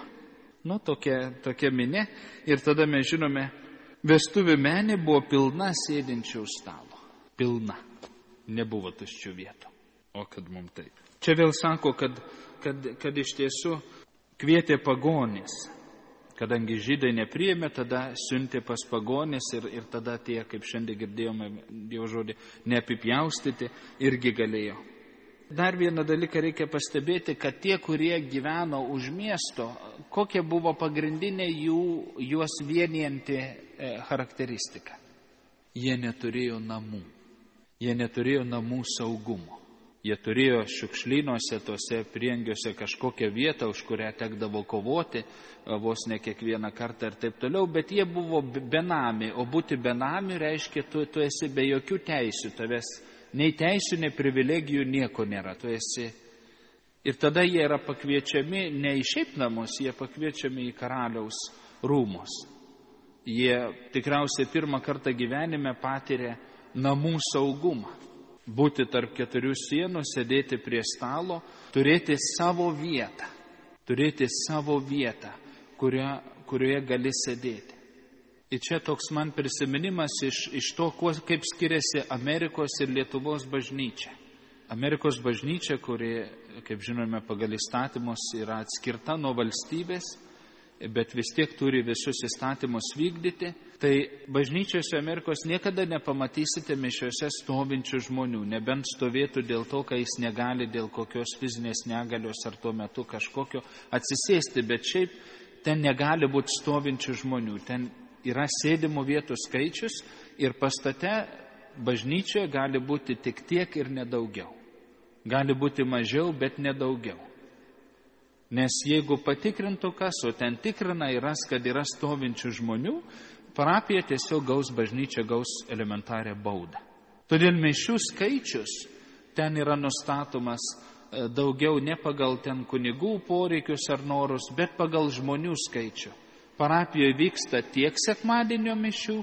Tokia minė. Ir tada mes žinome, vestuvių menė buvo pilna sėdinčių už stalo. Pilna. Nebuvo tuščių vietų. O kad mums taip. Čia vėl sako, kad iš tiesų kvietė pagonis. Kadangi žydai nepriėmė, tada siuntė pas pagonis ir tada tie, kaip šiandien girdėjome Dievo žodį, neapipjaustyti irgi galėjo. Dar vieną dalyką reikia pastebėti, kad tie, kurie gyveno už miesto, kokia buvo pagrindinė juos vienijanti charakteristika. Jie neturėjo namų. Jie neturėjo namų saugumo. Jie turėjo šiukšlynuose, tose prieangiuose kažkokią vietą, už kurią tekdavo kovoti, vos ne kiekvieną kartą ir taip toliau, bet jie buvo benami, o būti benami reiškia, tu esi be jokių teisių, tavęs nei teisių, nei privilegijų nieko nėra, tu esi Ir tada jie yra pakviečiami ne į šiaip namus, jie pakviečiami į karaliaus rūmus. Jie tikriausiai pirmą kartą gyvenime patiria namų saugumą. Būti tarp keturių sienų, sėdėti prie stalo, turėti savo vietą. Turėti savo vietą, kurioje gali sėdėti. Ir čia toks man prisiminimas iš to, kaip skiriasi Amerikos ir Lietuvos bažnyčia. Amerikos bažnyčia, kuri, kaip žinome, pagal įstatymus yra atskirta nuo valstybės, bet vis tiek turi visus įstatymus vykdyti, tai bažnyčiose Amerikos niekada nepamatysite mišiose stovinčių žmonių, nebent stovėtų dėl to, kai jis negali dėl kokios fizinės negalios ar tuo metu kažkokio atsisėsti, bet šiaip ten negali būti stovinčių žmonių, ten yra sėdimų vietų skaičius ir pastate bažnyčioje gali būti tik tiek ir nedaugiau. Gali būti mažiau, bet nedaugiau. Nes jeigu patikrintų kas, o ten tikrina ir ras, kad yra stovinčių žmonių, parapija tiesiog bažnyčia gaus elementarią baudą. Todėl mišių skaičius ten yra nustatomas daugiau ne pagal ten kunigų poreikius ar norus, bet pagal žmonių skaičių. Parapijoje vyksta tiek sekmadienio mišių,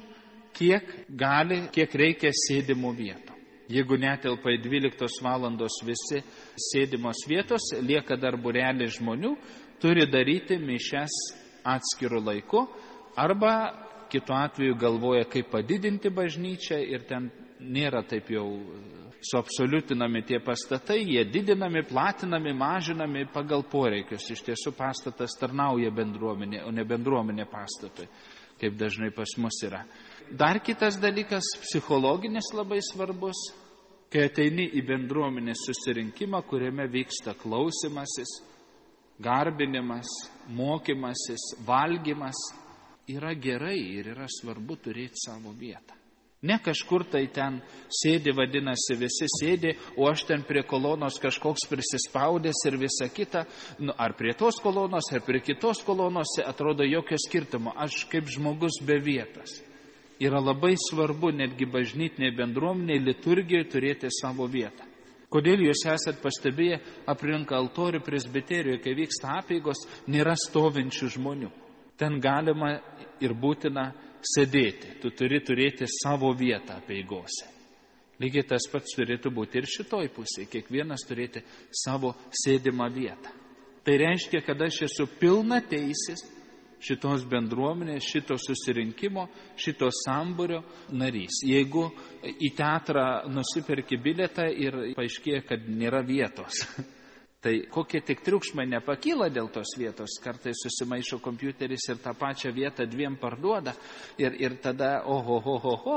kiek reikia sėdimų vietų. Jeigu netelpa į 12 valandos visi sėdimos vietos, lieka dar būrelis žmonių, turi daryti mišias atskiru laiku, arba kitu atveju galvoja, kaip padidinti bažnyčią ir ten nėra taip jau suabsoliutinami tie pastatai, jie didinami, platinami, mažinami pagal poreikius. Iš tiesų pastatas tarnauja bendruomenė, o ne bendruomenė pastatui, kaip dažnai pas mus yra. Dar kitas dalykas, psichologinis labai svarbus, kai ateini į bendruomenės susirinkimą, kuriame vyksta klausimasis, garbinimas, mokymasis, valgymas, yra gerai ir yra svarbu turėti savo vietą. Ne kažkur tai ten sėdi, vadinasi, visi sėdi, o aš ten prie kolonos kažkoks prisispaudęs ir visa kita, ar prie tos kolonos, ar prie kitos kolonos, atrodo jokio skirtumo, aš kaip žmogus be vietos. Yra labai svarbu netgi bažnytinėje bendruomenėje liturgijoje turėti savo vietą. Kodėl jūs esat pastebėję aplink altorių presbiterijoje, kai vyksta apeigos, nėra stovinčių žmonių. Ten galima ir būtina sėdėti, tu turi turėti savo vietą apeigose. Lygiai tas pats turėtų būti ir šitoj pusėje, kiekvienas turėti savo sėdimą vietą. Tai reiškia, kad aš esu pilna teisis šitos bendruomenės, šito susirinkimo, šito sambūrio narys. Jeigu į teatrą nusiperki bilietą ir paaiškėja, kad nėra vietos, tai kokie tik triukšmai nepakyla dėl tos vietos, kartais susimaišo kompiuteris ir tą pačią vietą dviem parduoda ir tada oho.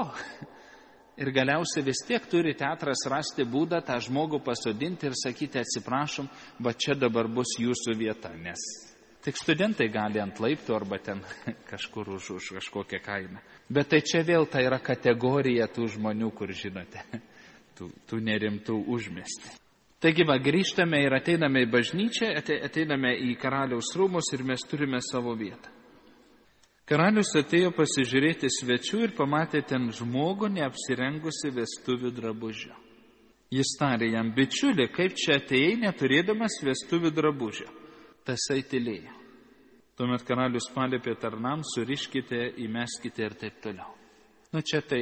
Ir galiausiai vis tiek turi teatras rasti būdą tą žmogų pasodinti ir sakyti atsiprašom, va čia dabar bus jūsų vieta, nes tik studentai gali ant laiptų arba ten kažkur už kažkokią kainą. Bet tai čia vėl tai yra kategorija tų žmonių, kur žinote, tų nerimtų užmesti. Taigi, grįžtame ir ateiname į bažnyčią, ateiname į karaliaus rūmus ir mes turime savo vietą. Karalius atėjo pasižiūrėti svečių ir pamatė ten žmogų neapsirengusi vestuvių drabužio. Jis tarė jam, bičiuli, kaip čia atėjai neturėdamas vestuvių drabužio? Tasai tylėjo. Tuomet karalius paliepė tarnams, suriškite, įmeskite ir taip toliau. Čia tai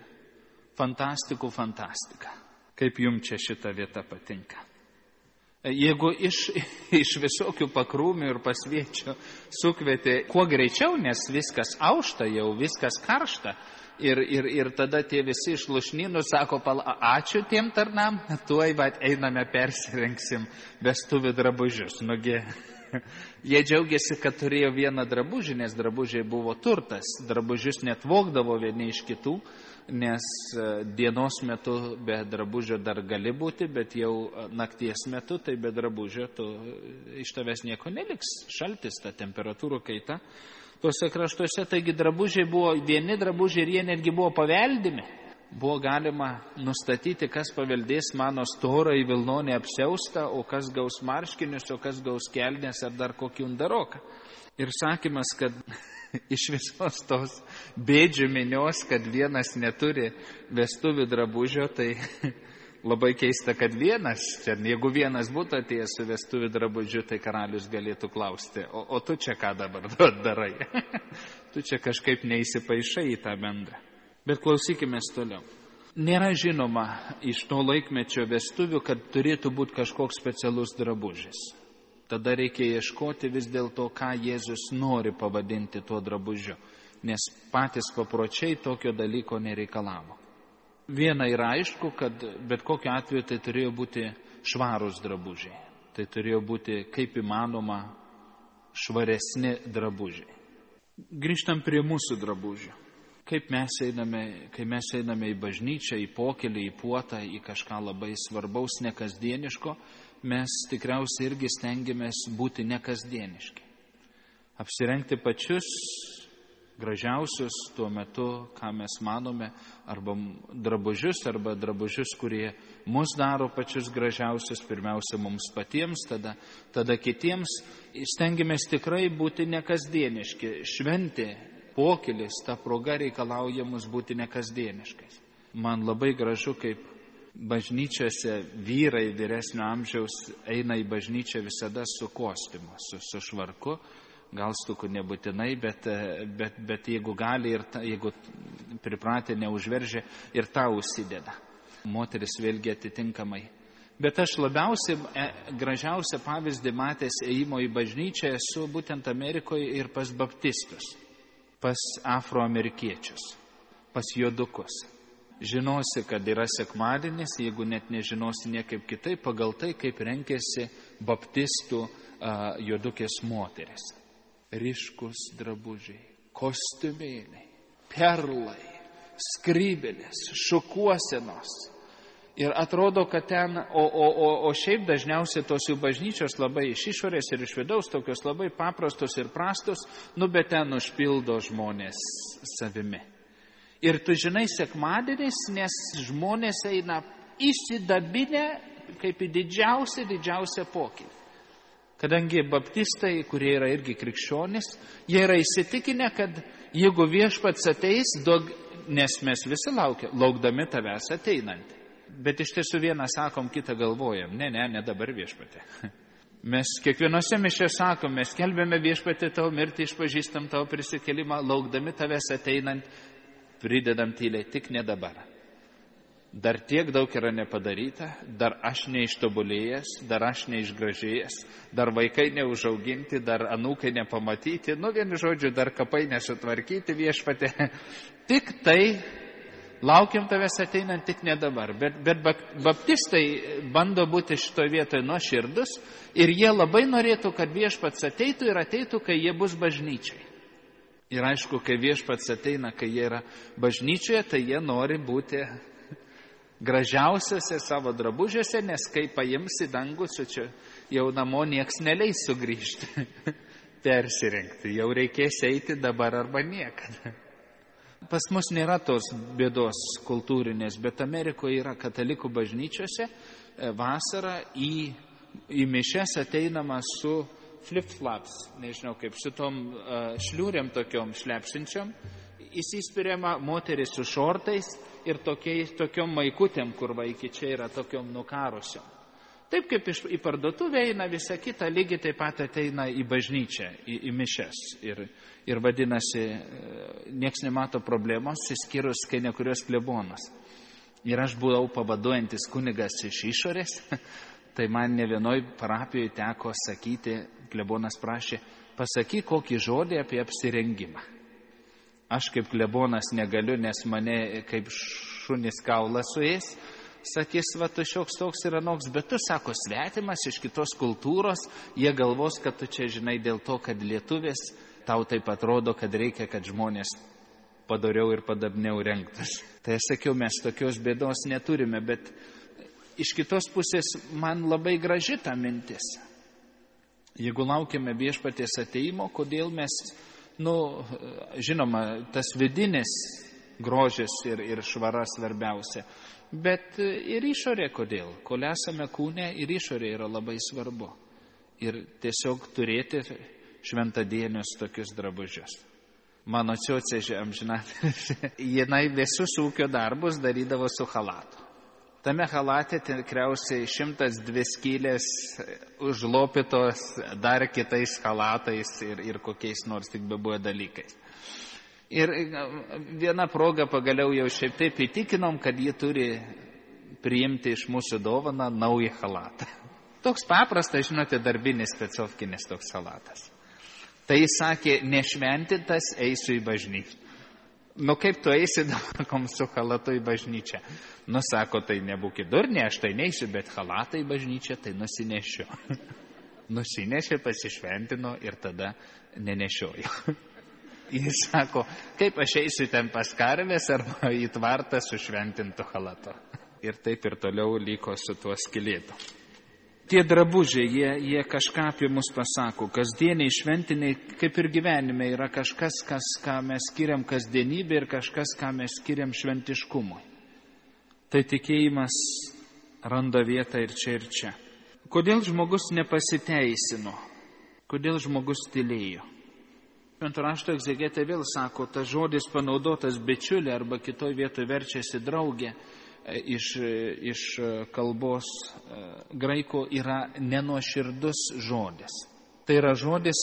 fantastika. Kaip jums čia šita vieta patinka. Jeigu iš visokių pakrūmių ir pasviečių sukvietė kuo greičiau, nes viskas aušta jau, viskas karšta, ir tada tie visi iš lūšnynų sako, ačiū tiem tarnam, tuoj einame persirengsim vestuvių drabužius. Jie džiaugiasi, kad turėjo vieną drabužį, nes drabužiai buvo turtas, drabužius net vogdavo vieni iš kitų, nes dienos metu be drabužio dar gali būti, bet jau nakties metu, tai be drabužio iš tavęs nieko neliks. Šaltis, ta temperatūrų kaita. Tuose kraštuose, taigi drabužiai buvo, vieni drabužiai ir jie netgi buvo paveldimi. Buvo galima nustatyti, kas paveldės mano storą į vilnonį apsiaustą, o kas gaus marškinius, o kas gaus kelnes ar dar kokį undaroką. Ir sakymas, kad iš visos tos bėdžių minios, kad vienas neturi vestuvių drabužio, tai Labai keista, kad vienas, čia jeigu vienas būtų atėjęs su vestuvių drabužiu, tai karalius galėtų klausti, o tu čia ką dabar darai? Tu čia kažkaip neįsipaišai į tą bendrą. Bet klausykime toliau. Nėra žinoma iš to laikmečio vestuvių, kad turėtų būti kažkoks specialus drabužis. Tada reikia ieškoti vis dėlto, ką Jėzus nori pavadinti tuo drabužiu, nes patys papročiai tokio dalyko nereikalavo. Viena yra aišku, kad bet kokiu atveju tai turėjo būti švarūs drabužiai. Tai turėjo būti kaip įmanoma švaresni drabužiai. Grįžtam prie mūsų drabužių. Kai mes einame į bažnyčią, į pokelį, į puotą, į kažką labai svarbaus, nekasdieniško, mes tikriausiai irgi stengiamės būti nekasdieniški. Apsirengti pačius gražiausius tuo metu, ką mes manome, arba drabužius, kurie mus daro pačius gražiausius, pirmiausia mums patiems, tada kitiems. Stengiamės tikrai būti nekasdieniški. Šventė, pokylis, ta proga reikalauja mus būti nekasdieniškais. Man labai gražu, kaip bažnyčiose vyrai vyresnio amžiaus eina į bažnyčią visada su kostiumu, su švarku, galstuku nebūtinai, bet jeigu gali ir jeigu pripratę neužveržia ir tą užsideda. Moteris vėlgi atitinkamai. Bet aš gražiausią pavyzdį matęs ėjimo į bažnyčią esu būtent Amerikoje ir pas baptistus, pas afroamerikiečius, pas juodukus. Žinosi, kad yra sekmadienis, jeigu net nežinosi niekaip kitaip, pagal tai, kaip renkėsi baptistų juodukės moteris. Ryškus drabužiai, kostiumėliai, perlai, skrybėlės, šukuosenos. Ir atrodo, kad ten, o šiaip dažniausiai tos jų bažnyčios labai iš išorės ir iš vidaus, tokios labai paprastos ir prastos, bet ten užpildo žmonės savimi. Ir tu žinai, sekmadienis, nes žmonės eina įsidabinę kaip į didžiausią pokylį. Kadangi baptistai, kurie yra irgi krikščionys, jie yra įsitikinę, kad jeigu viešpats ateis, nes mes visi laukdami tavęs ateinantį. Bet iš tiesų vieną sakom, kitą galvojam. Ne dabar viešpatė. Mes kiekvienose mišiose sakom, mes kelbėme viešpatį tavo mirtį, išpažįstam tavo prisikelimą, laukdami tavęs ateinant, pridedam tyliai, tik ne dabar. Dar tiek daug yra nepadaryta, dar aš neištobulėjęs, dar aš neišgražėjęs, dar vaikai neužauginti, dar anūkai nepamatyti, vienu žodžiu, dar kapai nesutvarkyti viešpatė. Tik tai laukiam tavęs ateinant, tik ne dabar. Bet baptistai bando būti šitoje vietoje nuoširdus ir jie labai norėtų, kad viešpats ateitų ir ateitų, kai jie bus bažnyčiai. Ir aišku, kai viešpats ateina, kai jie yra bažnyčioje, tai jie nori būti gražiausiose savo drabužiuose, nes kai paims į dangų, čia jau namo nieks neleis sugrįžti, persirengti. Jau reikės eiti dabar arba niekada. Pas mus nėra tos bėdos kultūrinės, bet Amerikoje yra katalikų bažnyčiose vasarą į mišias ateinama su flip-flops, nežinau kaip, su tom šliūrėm tokiom šlepsinčiom, įsispiriama moteris su šortais ir tokiom maikutėm, kur vaikai čia yra tokiom nukarusiom. Taip kaip į parduotuvę eina visa kita, lygiai taip pat ateina į bažnyčią, į mišias. Ir vadinasi, nieks nemato problemos, išskyrus kai nekurios klebonas. Ir aš buvau pavaduojantis kunigas iš išorės, tai man ne vienoj parapijoje teko sakyti, klebonas prašė, pasakyk kokį žodį apie apsirengimą. Aš kaip klebonas negaliu, nes mane kaip šunis kaulą suės. Sakys, va, tu šioks toks ir anoks, bet tu, sako, svetimas iš kitos kultūros, jie galvos, kad tu čia žinai dėl to, kad lietuvės, tau taip atrodo, kad reikia, kad žmonės padoriau ir padabniau rengtųsi. Tai aš sakiau, mes tokios bėdos neturime, bet iš kitos pusės man labai graži ta mintis. Jeigu laukiame viešpaties ateimo, kodėl mes, žinoma, tas vidinis grožis ir švara svarbiausia. Bet ir išorė kodėl? Kol esame kūne, ir išorė yra labai svarbu. Ir tiesiog turėti šventadienius tokius drabužius. Mano ciocė amžinatė, jinai visus ūkio darbus darydavo su chalatu. Tame halate tikriausiai 102 skylės užlopytos dar kitais halatais ir kokiais nors tik bebuvo dalykais. Ir viena proga pagaliau jau šiaip taip įtikinom, kad ji turi priimti iš mūsų dovaną naują halatą. Toks paprastas, žinote, darbinis specifinis toks halatas. Tai jis sakė, nešventintas eisiu į bažnyčią. Nu kaip tu eisi dabar su halatu į bažnyčią? Nu sako, tai nebūkit durni, aš tai neisiu, bet halatą į bažnyčią tai nusinešiu. Nusinešė, pasišventino ir tada nenešiojo. Jis sako, kaip aš eisiu ten pas karves arba į tvartą su šventintu halatu. Ir taip ir toliau liko su tuo skylėtu. Tie drabužiai, jie kažką apie mus pasako. Kasdieniai, šventiniai, kaip ir gyvenime, yra kažkas, ką mes skiriam kasdienybė ir kažkas, ką mes skiriam šventiškumui. Tai tikėjimas randa vietą ir čia. Kodėl žmogus nepasiteisino? Kodėl žmogus tylėjo? Švento rašto egzegetai vėl sako, tas žodis panaudotas bičiulė arba kitoj vietoje verčiasi draugė. Iš kalbos graikų yra nenuoširdus žodis. Tai yra žodis,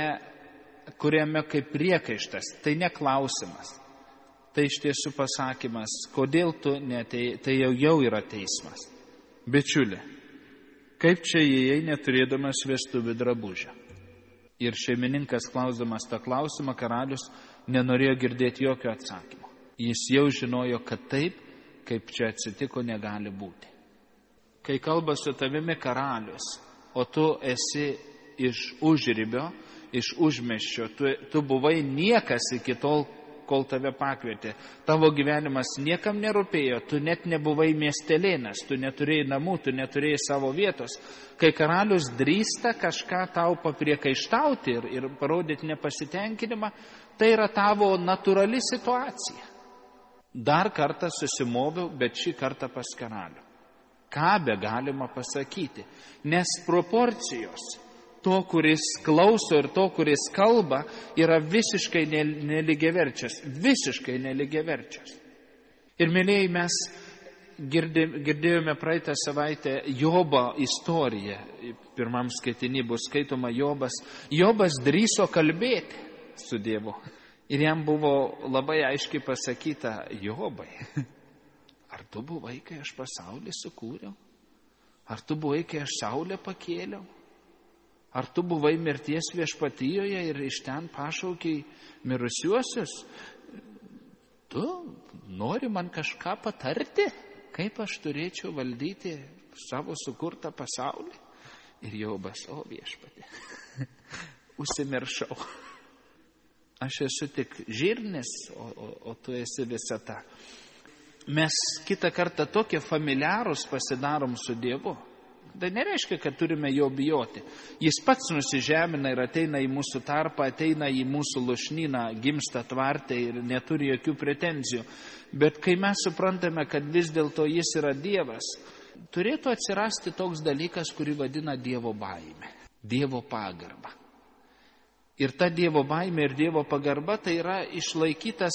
kuriame kaip priekaištas, tai ne klausimas. Tai iš tiesų pasakymas, kodėl tu neatėjai, tai jau yra teismas. Bičiulė, kaip čia įėjai neturėdamas vestuvių drabužio? Ir šeimininkas klausdamas tą klausimą, karalius nenorėjo girdėti jokio atsakymo. Jis jau žinojo, kad taip, kaip čia atsitiko, negali būti. Kai kalba su tavimi karalius, o tu esi iš užribio, iš užmiesčio, tu buvai niekas iki tol, kol tave pakvietė. Tavo gyvenimas niekam nerūpėjo, tu net nebuvai miestelėnas, tu neturėjai namų, tu neturėjai savo vietos. Kai karalius drįsta kažką tau papriekaištauti ir parodyti nepasitenkinimą, tai yra tavo natūrali situacija. Dar kartą susimoviau, bet šį kartą pas karalių. Ką be galima pasakyti? Nes proporcijos to, kuris klauso ir to, kuris kalba, yra visiškai nelygiaverčias. Visiškai nelygiaverčias. Ir mėlėjai, mes girdėjome praeitą savaitę Jobo istoriją. Pirmam skaitiny bus skaitoma Jobas. Jobas drįso kalbėti su Dievu. Ir jam buvo labai aiškiai pasakyta, Jobai, ar tu buvai, kai aš pasaulį sukūriau? Ar tu buvai, kai aš saulę pakėliau? Ar tu buvai mirties viešpatijoje ir iš ten pašaukiai mirusiuosius? Tu nori man kažką patarti, kaip aš turėčiau valdyti savo sukurtą pasaulį? Ir Jobas, o viešpatį, užsimiršau. Aš esu tik žirnis, o tu esi visata. Mes kitą kartą tokie familiarūs pasidarom su Dievu. Tai nereiškia, kad turime jo bijoti. Jis pats nusižemina ir ateina į mūsų tarpą, ateina į mūsų lušnyną, gimsta tvarte ir neturi jokių pretenzijų. Bet kai mes suprantame, kad vis dėlto jis yra Dievas, turėtų atsirasti toks dalykas, kurį vadina Dievo baimė, Dievo pagarba. Ir ta Dievo baimė ir Dievo pagarba tai yra išlaikyta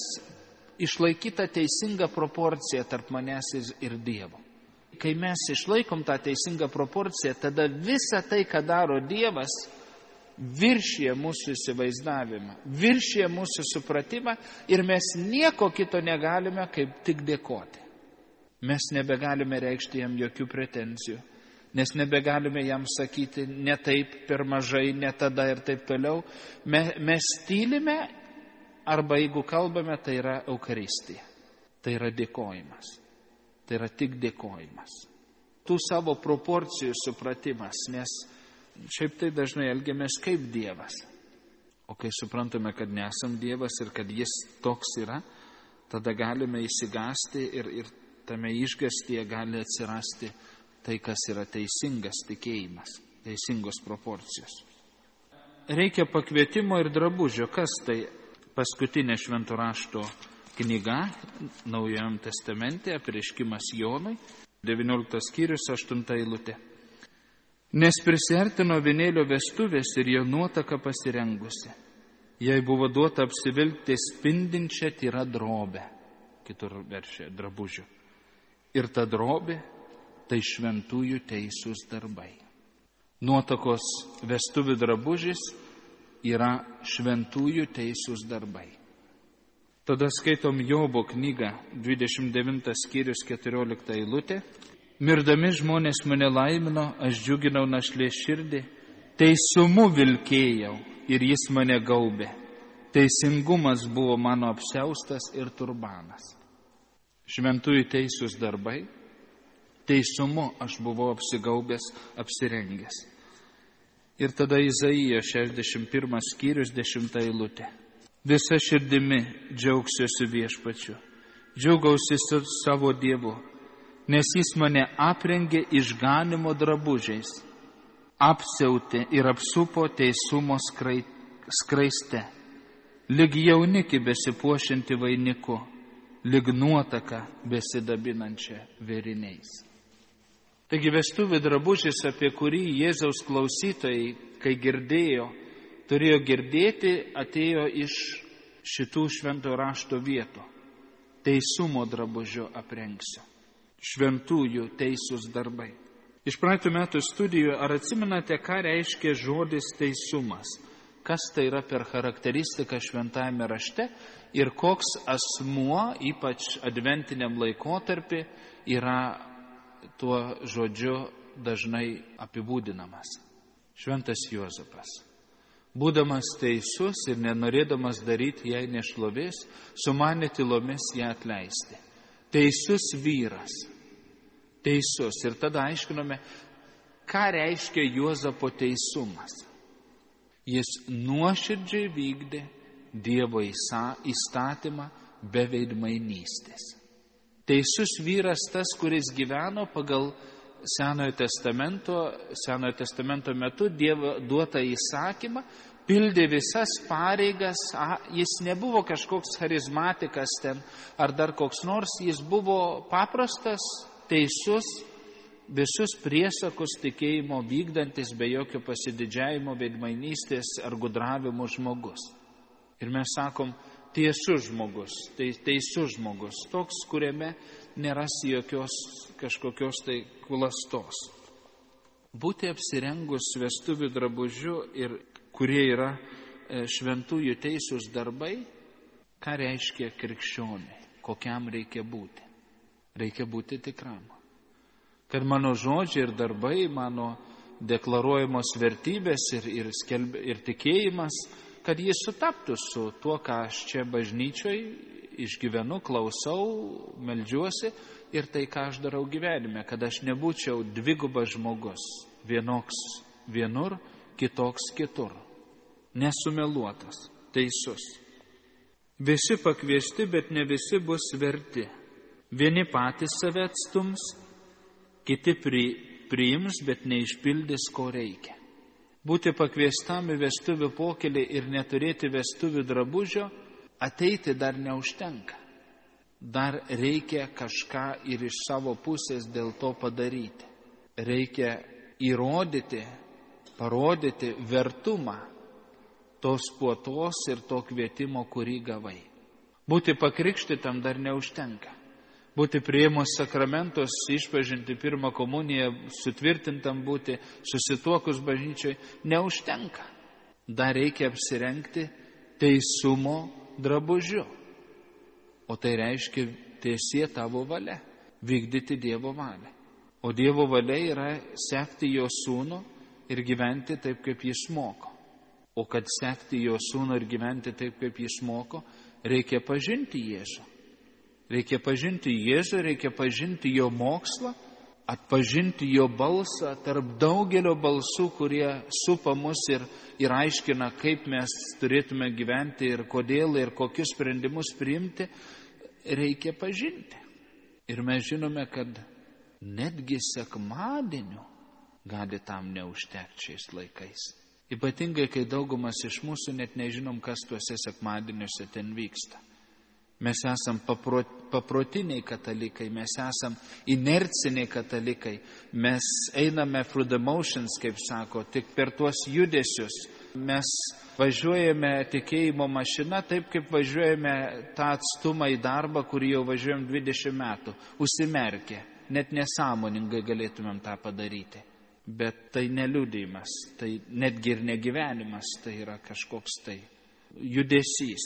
teisinga proporcija tarp manęs ir Dievo. Kai mes išlaikom tą teisingą proporciją, tada visa tai, ką daro Dievas, viršyje mūsų įsivaizdavimą, viršyje mūsų supratimą ir mes nieko kito negalime, kaip tik dėkoti. Mes nebegalime reikšti jam jokių pretenzijų. Nes nebegalime jam sakyti ne taip, per mažai, ne tada ir taip toliau. Mes tylime, arba jeigu kalbame, tai yra Eucharistija. Tai yra dėkojimas. Tai yra tik dėkojimas. Tų savo proporcijų supratimas, nes šiaip tai dažnai elgiamės kaip Dievas. O kai suprantame, kad nesam Dievas ir kad jis toks yra, tada galime įsigasti ir tame išgastyje gali atsirasti tai, kas yra teisingas tikėjimas, teisingos proporcijos. Reikia pakvietimo ir drabužio. Kas tai? Paskutinė švento rašto knyga Naujajam testamente, apreiškimas Jonui, 19 skyrius, 8 eilutė. Nes prisiartino avinėlio vestuvės ir jo nuotaka pasirengusi. Jai buvo duota apsivilkti spindinčią tyrą drobę, kitur veršia drabužių. Ir ta drobė tai šventųjų teisūs darbai. Nuotakos vestuvių drabužis yra šventųjų teisūs darbai. Tada skaitom Jobo knygą, 29 skyrius 14 eilutė. Mirdami žmonės mane laimino, aš džiuginau našlės širdį, teisumu vilkėjau ir jis mane gaubė. Teisingumas buvo mano apsiaustas ir turbanas. Šventųjų teisūs darbai, teisumu aš buvau apsigaubęs, apsirengęs. Ir tada Izaijo 61 skyrius 10 eilutė. Visa širdimi džiaugsiuosi viešpačiu, džiaugausi savo Dievu, nes jis mane aprengė išganimo drabužiais, apsiautė ir apsupo teisumo skraiste, lyg jaunikį besipuošianti vainiku, lyg nuotaka besidabinančia vėriniais. Taigi vestuvių drabužis, apie kurį Jėzaus klausytojai, kai girdėjo, turėjo girdėti, atėjo iš šitų švento rašto vietų. Teisumo drabužio aprengsiu. Šventųjų teisūs darbai. Iš praeitų metų studijų, ar atsimenate, ką reiškia žodis teisumas? Kas tai yra per charakteristika šventajame rašte ir koks asmuo, ypač adventiniam laikotarpį, yra tuo žodžiu dažnai apibūdinamas. Šventas Juozapas. Būdamas teisus ir nenorėdamas daryti jai nešlovės, sumanė tylomis ją atleisti. Teisus vyras. Teisus. Ir tada aiškinome, ką reiškia Juozapo teisumas. Jis nuoširdžiai vykdė Dievo įstatymą be veidmainystės. Teisus vyras tas, kuris gyveno pagal Senojo testamento metu Dievo duotą įsakymą, pildė visas pareigas, jis nebuvo kažkoks charizmatikas ten ar dar koks nors, jis buvo paprastas, teisus, visus priesakus tikėjimo vykdantis be jokio pasididžiavimo, veidmainystės ar gudravimo žmogus. Ir mes sakom, teisus žmogus, teisus žmogus, toks, kuriame nerasi jokios kažkokios tai klastos. Būti apsirengus vestuvių drabužiu ir kurie yra šventųjų teisūs darbai, ką reiškia krikščioniui, kokiam reikia būti. Reikia būti tikram. Kad mano žodžiai ir darbai, mano deklaruojamos vertybės ir tikėjimas, kad jis sutaptų su tuo, ką aš čia bažnyčioje išgyvenu, klausau, meldžiuosi ir tai, ką aš darau gyvenime, kad aš nebūčiau dvigubas žmogus, vienoks vienur, kitoks kitur, nesumeluotas, teisus. Visi pakviesti, bet ne visi bus verti. Vieni patys save atstums, kiti priims, bet neišpildys, ko reikia. Būti pakviestam į vestuvių pokylį ir neturėti vestuvių drabužio, ateiti dar neužtenka. Dar reikia kažką ir iš savo pusės dėl to padaryti. Reikia įrodyti, parodyti vertumą tos puotos ir to kvietimo, kurį gavai. Būti pakrikštytam dar neužtenka. Būti priėmus sakramentus, išpažinti pirmą komuniją, sutvirtintam būti, susituokus bažnyčiai, neužtenka. Dar reikia apsirengti teisumo drabužiu. O tai reiškia tiesie tavo valia, vykdyti Dievo valią. O Dievo valia yra sekti jo sūnų ir gyventi taip, kaip jis moko. O kad sekti jo sūnų ir gyventi taip, kaip jis moko, reikia pažinti Jėzų. Reikia pažinti Jėzų, reikia pažinti jo mokslą, atpažinti jo balsą tarp daugelio balsų, kurie supa mus ir aiškina, kaip mes turėtume gyventi ir kodėl ir kokius sprendimus priimti, reikia pažinti. Ir mes žinome, kad netgi sekmadieniu gali tam neužtekti šiais laikais. Ypatingai, kai daugumas iš mūsų net nežinom, kas tuose sekmadieniuose ten vyksta. Mes esam paprotiniai katalikai, mes esam inerciniai katalikai, mes einame through the motions, kaip sako, tik per tuos judesius, Mes važiuojame tikėjimo mašina taip, kaip važiuojame tą atstumą į darbą, kurį jau važiuojam 20 metų. Užsimerkę. Net nesąmoningai galėtumėm tą padaryti. Bet tai neliudijimas, tai netgi ir negyvenimas, tai yra kažkoks tai judesys.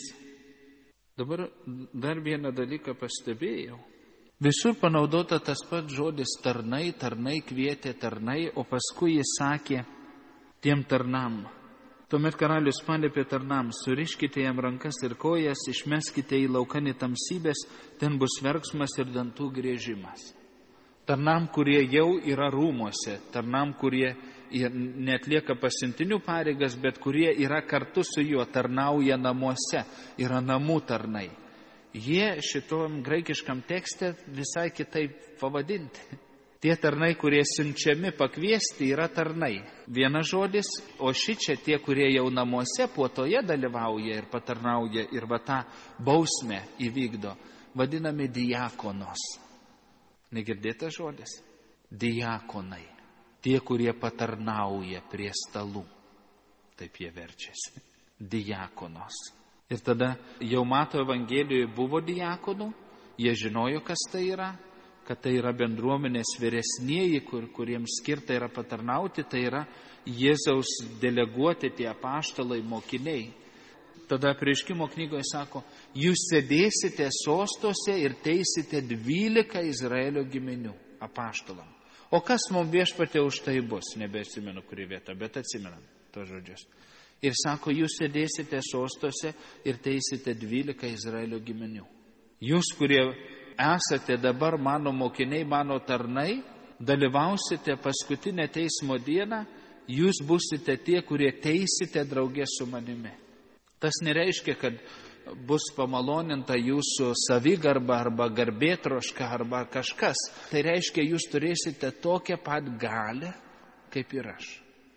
Dabar dar vieną dalyką pastebėjau. Visur panaudota tas pats žodis tarnai, tarnai kvietė tarnai, o paskui jis sakė tiem tarnam. Tuomet karalius paliepė tarnams, suriškite jam rankas ir kojas, išmeskite į laukan į tamsybės, ten bus verksmas ir dantų griežimas. Tarnam, kurie jau yra rūmuose, tarnam, kurie netlieka pasiuntinių pareigas, bet kurie yra kartu su juo, tarnauja namuose, yra namų tarnai. Jie šitom graikiškam tekste visai kitaip pavadinti. Tie tarnai, kurie siunčiami pakviesti, yra tarnai. Vienas žodis, o šičia tie, kurie jau namuose puotoje dalyvauja ir patarnauja ir va tą bausmę įvykdo, vadinami diakonos. Negirdėtas žodis? Diakonai. Tie, kurie patarnauja prie stalų. Taip jie verčiasi. Diakonos. Ir tada jau Mato Evangelijoje buvo diakonų, jie žinojo, kas tai yra, kad tai yra bendruomenės vyresnieji, kuriems skirta yra patarnauti, tai yra Jėzaus deleguoti tie apaštalai mokiniai. Tada Apreiškimo knygoje sako, jūs sėdėsite sostuose ir teisite 12 Izraelio giminių apaštalam. O kas mums Viešpatie už tai bus? Nebeatsimenu, kuri vieta, bet atsimenam tos žodžius. Ir sako, jūs sėdėsite sostuose ir teisite 12 Izraelio giminių. Jūs, kurie esate dabar mano mokiniai, mano tarnai, dalyvausite paskutinę teismo dieną, jūs busite tie, kurie teisite draugė su manimi. Tas nereiškia, kad bus pamaloninta jūsų savigarba arba garbėtroška arba kažkas. Tai reiškia, jūs turėsite tokią pat galę, kaip ir aš.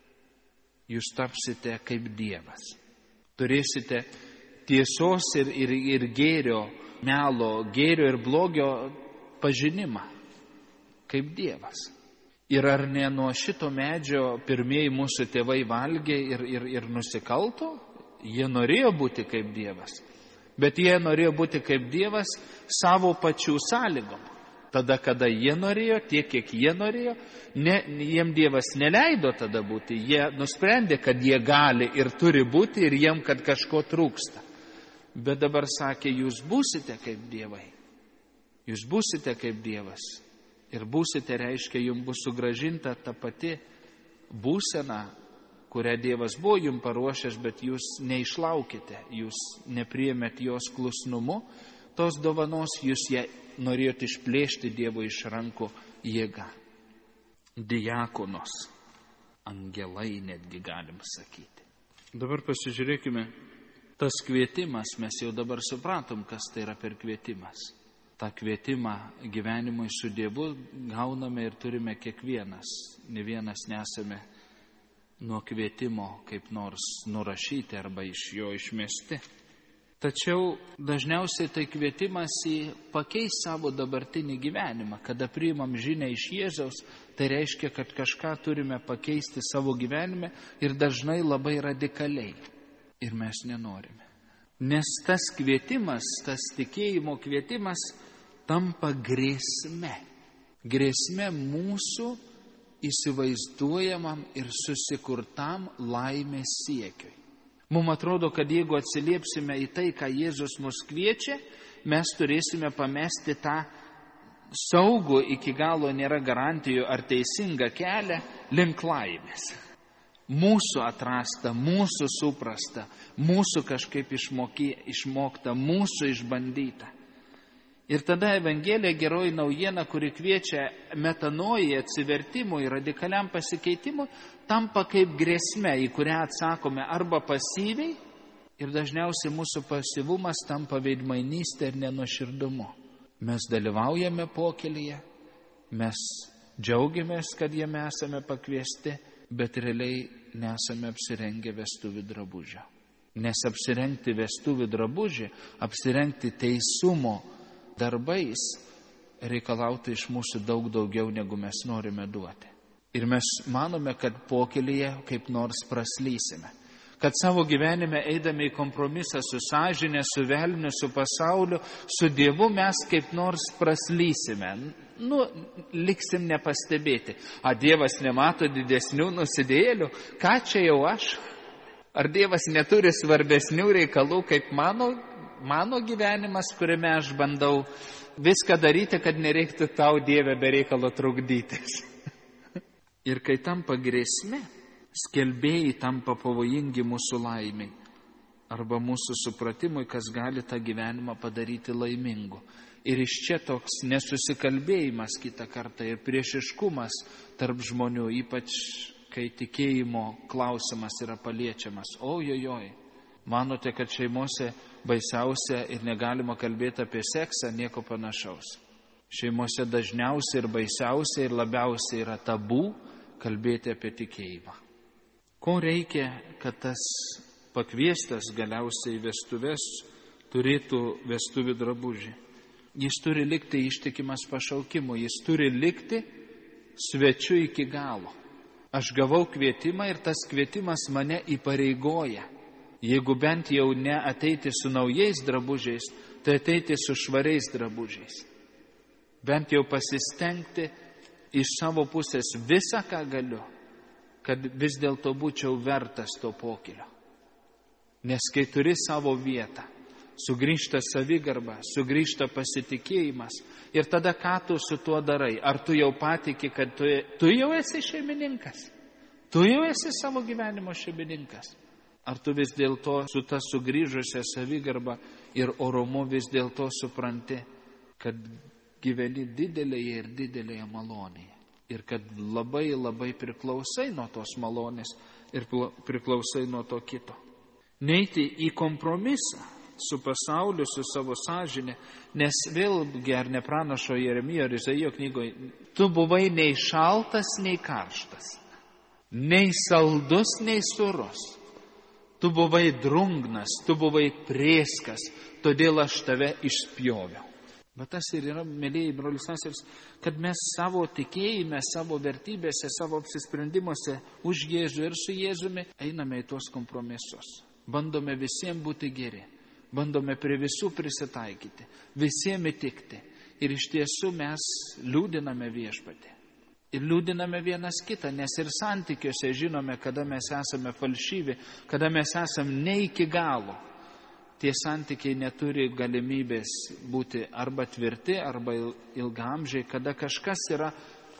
Jūs tapsite kaip Dievas. Turėsite tiesos ir gėrio, melo, gėrio ir blogio pažinimą, kaip Dievas. Ir ar ne nuo šito medžio pirmieji mūsų tėvai valgė ir nusikalto? Jie norėjo būti kaip Dievas. Bet jie norėjo būti kaip Dievas savo pačių sąlygom. Tada, kada jie norėjo, tiek, kiek jie norėjo, jiem Dievas neleido tada būti. Jie nusprendė, kad jie gali ir turi būti ir jiem, kad kažko trūksta. Bet dabar sakė, jūs būsite kaip dievai. Jūs būsite kaip Dievas. Ir būsite reiškia, jums bus sugražinta ta pati būsena, kurią Dievas buvo jums paruošęs, bet jūs neišlaukite. Jūs nepriėmėt jos klusnumu. Tos dovanos jūs ją norėjot išplėšti Dievo iš rankų jėga. Diakonos. Angelai netgi galim sakyti. Dabar pasižiūrėkime. Tas kvietimas, mes jau dabar supratom, kas tai yra per kvietimas. Ta kvietimą gyvenimui su Dievu gauname ir turime kiekvienas. Ne vienas nesame nuo kvietimo kaip nors nurašyti arba iš jo išmesti. Tačiau dažniausiai tai kvietimas į pakeis savo dabartinį gyvenimą. Kada priimam žinią iš Jėzaus, tai reiškia, kad kažką turime pakeisti savo gyvenime ir dažnai labai radikaliai. Ir mes nenorime. Nes tas kvietimas, tas tikėjimo kvietimas tampa grėsme. Grėsme mūsų įsivaizduojamam ir susikurtam laimės siekiui. Mums atrodo, kad jeigu atsiliepsime į tai, ką Jėzus mus kviečia, mes turėsime pamesti tą saugų, iki galo nėra garantijų ar teisingą kelią link laimės. Mūsų atrasta, mūsų suprasta, mūsų kažkaip išmokta, mūsų išbandyta. Ir tada Evangelija geroji naujiena, kuri kviečia metanojai, atsivertimui, radikaliam pasikeitimui, tampa kaip grėsme, į kurią atsakome arba pasyviai, ir dažniausiai mūsų pasyvumas tampa veidmainystė ir nenuoširdumu. Mes dalyvaujame pokylyje, mes džiaugiamės, kad jame esame pakviesti, bet realiai nesame apsirengę vestuvių drabužio. Nes apsirengti vestuvių drabužį, apsirengti teisumo darbais reikalautų iš mūsų daug daugiau, negu mes norime duoti. Ir mes manome, kad pokylyje kaip nors praslysime, kad savo gyvenime eidami į kompromisą su sąžinė, su velniu, su pasauliu, su Dievu mes kaip nors praslysime. Liksim nepastebėti. A Dievas nemato didesnių nusidėjėlių? Ką čia jau aš? Ar Dievas neturi svarbesnių reikalų kaip mano gyvenimas, kuriame aš bandau viską daryti, kad nereiktų tau, Dieve, be reikalo trukdytis. Ir kai tampa grėsmė, skelbėjai tampa pavojingi mūsų laimiai arba mūsų supratimui, kas gali tą gyvenimą padaryti laimingu. Ir iš čia toks nesusikalbėjimas kitą kartą ir priešiškumas tarp žmonių, ypač kai tikėjimo klausimas yra paliečiamas. Ojojoj, manote, kad šeimose baisiausia ir negalima kalbėti apie seksą, nieko panašaus. Šeimose dažniausiai ir baisiausiai ir labiausiai yra tabu kalbėti apie tikėjimą. Ko reikia, kad tas pakviestas galiausiai vestuves turėtų vestuvių drabužį? Jis turi likti ištikimas pašaukimui, jis turi likti svečiu iki galo. Aš gavau kvietimą ir tas kvietimas mane įpareigoja. Jeigu bent jau ne ateiti su naujais drabužiais, tai ateiti su švariais drabužiais. Bent jau pasistengti iš savo pusės visą, ką galiu, kad vis dėlto būčiau vertas to pokylio. Nes kai turi savo vietą, sugrįžta savigarba, sugrįžta pasitikėjimas ir tada ką tu su tuo darai? Ar tu jau patiki, kad tu jau esi šeimininkas? Tu jau esi savo gyvenimo šeimininkas? Ar tu vis dėlto su ta sugrįžusia savigarba ir orumu vis dėlto supranti, kad gyveni didelėje ir didelėje malonėje ir kad labai labai priklausai nuo tos malonės ir priklausai nuo to kito? Neiti į kompromisą su pasauliu, su savo sąžinė, nes vėlgi ar ne pranašo Jeremijo ar Izaijo knygoje, tu buvai nei šaltas, nei karštas, nei saldus, nei surus. Tu buvai drungnas, tu buvai prėskas, todėl aš tave išspjoviau. Bet tas ir yra, mėlyjei brolius seserys, kad mes savo tikėjime, savo vertybėse, savo apsisprendimuose už Jėzų ir su Jėzumi einame į tuos kompromisus. Bandome visiems būti geri. Bandome prie visų prisitaikyti, visiems įtikti. Ir iš tiesų mes liūdiname Viešpatį. Ir liūdiname vienas kitą, nes ir santykiuose žinome, kada mes esame falšyvi, kada mes esame ne iki galo. Tie santykiai neturi galimybės būti arba tvirti, arba ilgaamžiai, kada kažkas yra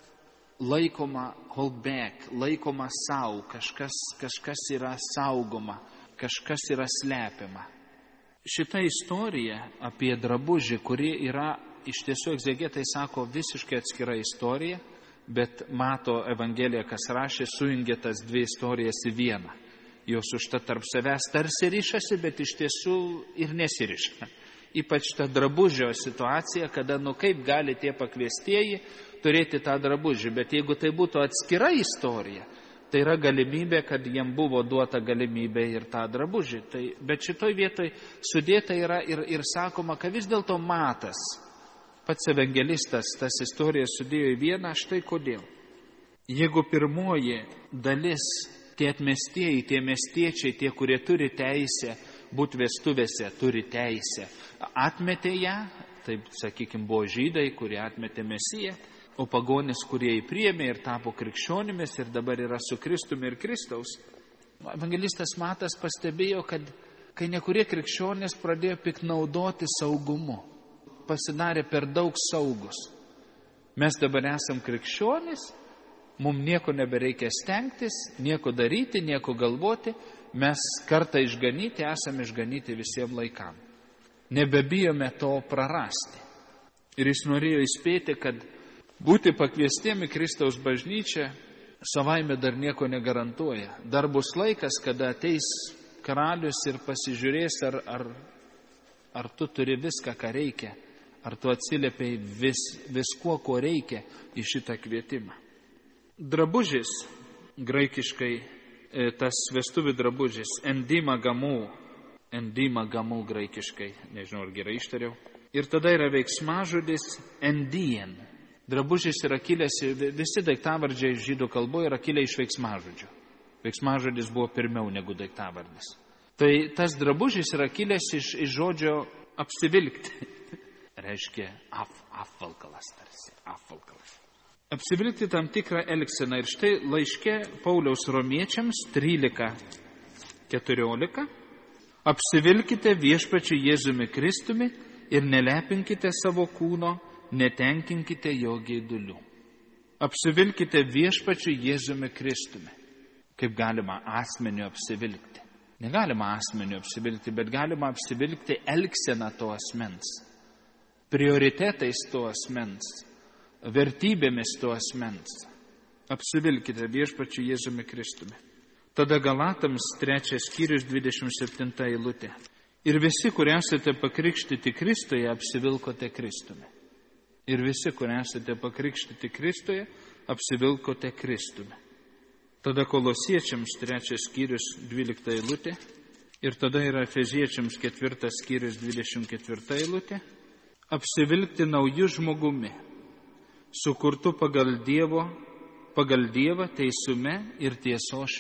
laikoma hold back, laikoma savo, kažkas yra saugoma, kažkas yra slepiama. Šita istorija apie drabužį, kuri yra, iš tiesų egzegetai sako, visiškai atskira istorija, bet Mato Evangelija, kas rašė, sujungė tas dvi istorijas į vieną. Jos užtat tarp savęs tarsi ryšasi, bet iš tiesų ir nesiriša. Ypač ta drabužio situacija, kada, kaip gali tie pakviestieji turėti tą drabužį, bet jeigu tai būtų atskira istorija, tai yra galimybė, kad jiem buvo duota galimybė ir tą drabužį. Bet šitoj vietoj sudėta yra ir sakoma, kad vis dėlto Matas, pats evangelistas, tas istorijas sudėjo į vieną, štai kodėl. Jeigu pirmoji dalis, tie atmestieji, tie miestiečiai, tie, kurie turi teisę būti vestuvėse, turi teisę, atmetė ją, taip, sakykime, buvo žydai, kurie atmetė Mesiją, o pagonis, kurie jį priėmė ir tapo krikščionimis ir dabar yra su Kristumi ir Kristaus. Evangelistas Matas pastebėjo, kad kai nekurie krikščionys pradėjo piknaudoti saugumu, pasidarė per daug saugus. Mes dabar esam krikščionys, mums nieko nebereikia stengtis, nieko daryti, nieko galvoti, mes kartą išganyti, esame išganyti visiems laikam. Nebebijome to prarasti. Ir jis norėjo įspėti, kad būti pakviestėmi Kristaus bažnyčią savaime dar nieko negarantuoja. Dar bus laikas, kada ateis karalius ir pasižiūrės, ar tu turi viską, ką reikia, ar tu atsiliepiai viskuo, ko reikia į šitą kvietimą. Drabužis, graikiškai tas vestuvių drabužis, endima gamų graikiškai, nežinau, ar gerai ištariau. Ir tada yra veiksmažodis endien. Drabužis yra kilęs, visi daiktavardžiai žydų kalboje yra kilę iš veiksmažodžio. Veiksmažodis buvo pirmiau negu daiktavardis. Tai tas drabužis yra kilęs iš žodžio apsivilkti. Reiškia apvalkalas tarsi, apvalkalas. Apsivilkti tam tikrą elgseną. Ir štai laiške Pauliaus Romiečiams 13:14. Apsivilkite viešpačiu Jėzumi Kristumi ir nelepinkite savo kūno, netenkinkite jo geidulių. Apsivilkite viešpačiu Jėzumi Kristumi. Kaip galima asmeniu apsivilkti? Negalima asmeniu apsivilkti, bet galima apsivilkti elgseną to asmens, prioritetais to asmens, vertybėmis to asmens. Apsivilkite viešpačiu Jėzumi Kristumi. Tada Galatams 3 skyrius 27 eilutė. Ir visi, kur esate pakrikštyti Kristuje, apsivilkote Kristumi. Ir visi, kur esate pakrikštyti Kristuje, apsivilkote Kristumi. Tada Kolosiečiams 3 skyrius 12 eilutė. Ir tada yra Efeziečiams 4 skyrius 24 eilutė. Apsivilkti naujų žmogumi, sukurtu pagal Dievą teisume ir tiesos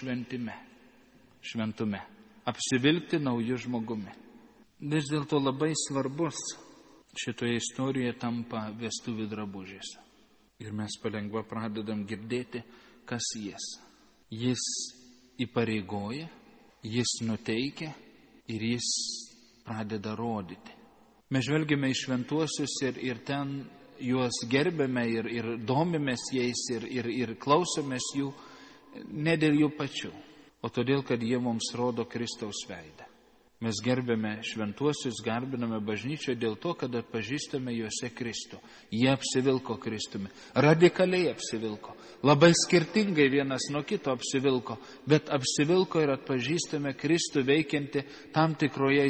šventume. Apsivilkti naujų žmogumi. Vis dėlto labai svarbus šitoje istorijoje tampa vestuvių drabužis. Ir mes palengva pradedam girdėti, kas jis. Jis įpareigoja, jis nuteikia ir jis pradeda rodyti. Mes žvelgiame į šventuosius ir ten juos gerbėme ir domimės jais ir klausomės jų ne dėl jų pačių, o todėl, kad jie mums rodo Kristaus veidą. Mes gerbėme šventuosius, garbiname bažnyčią dėl to, kad atpažįstame juose Kristų. Jie apsivilko Kristumi, radikaliai apsivilko, labai skirtingai vienas nuo kito apsivilko, bet apsivilko ir atpažįstame Kristų veikianti tam tikroje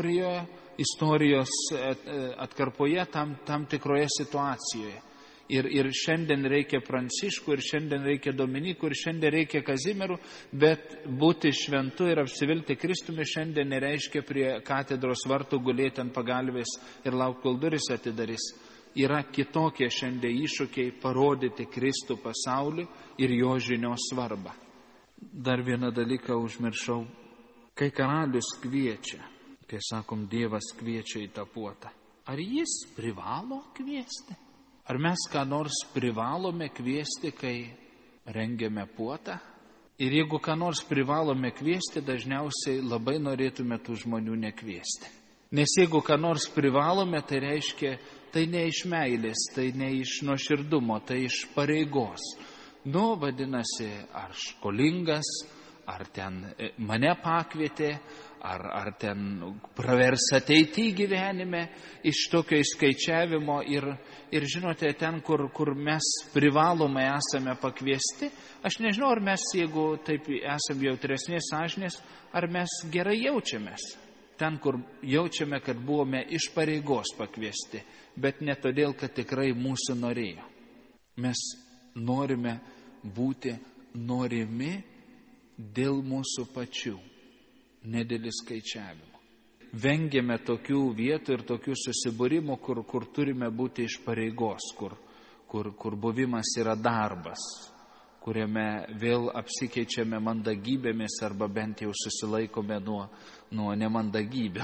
istorijos atkarpoje, tam tikroje situacijoje. Ir šiandien reikia Pranciškų, ir šiandien reikia Dominikų, ir šiandien reikia Kazimierų, bet būti šventu ir apsivilkti Kristumi šiandien nereiškia prie katedros vartų gulėti ant pagalvės ir laukti, kol duris atidarys. Yra kitokie šiandien iššūkiai parodyti Kristų pasauliui ir jo žinios svarbą. Dar vieną dalyką užmiršau. Kai karalius kviečia, kai sakom, Dievas kviečia į tą puotą, ar jis privalo kviesti? Ar mes ką nors privalome kviesti, kai rengiame puotą? Ir jeigu ką nors privalome kviesti, dažniausiai labai norėtume tų žmonių nekviesti. Nes jeigu ką nors privalome, tai reiškia, tai ne iš meilės, tai ne iš nuoširdumo, tai iš pareigos. Vadinasi, ar skolingas, ar ten mane pakvietė, ar ten pravers ateity gyvenime iš tokio įskaičiavimo ir žinote, ten, kur mes privalomai esame pakviesti, aš nežinau, ar mes, jeigu taip esame jautresnės sąžinės, ar mes gerai jaučiamės. Ten, kur jaučiame, kad buvome iš pareigos pakviesti, bet ne todėl, kad tikrai mūsų norėjo. Mes norime būti norimi dėl mūsų pačių, ne dėl įskaičiavimo. Vengiame tokių vietų ir tokių susibūrimų, kur turime būti iš pareigos, kur buvimas yra darbas, kuriame vėl apsikeičiame mandagybėmis arba bent jau susilaikome nuo nemandagybių.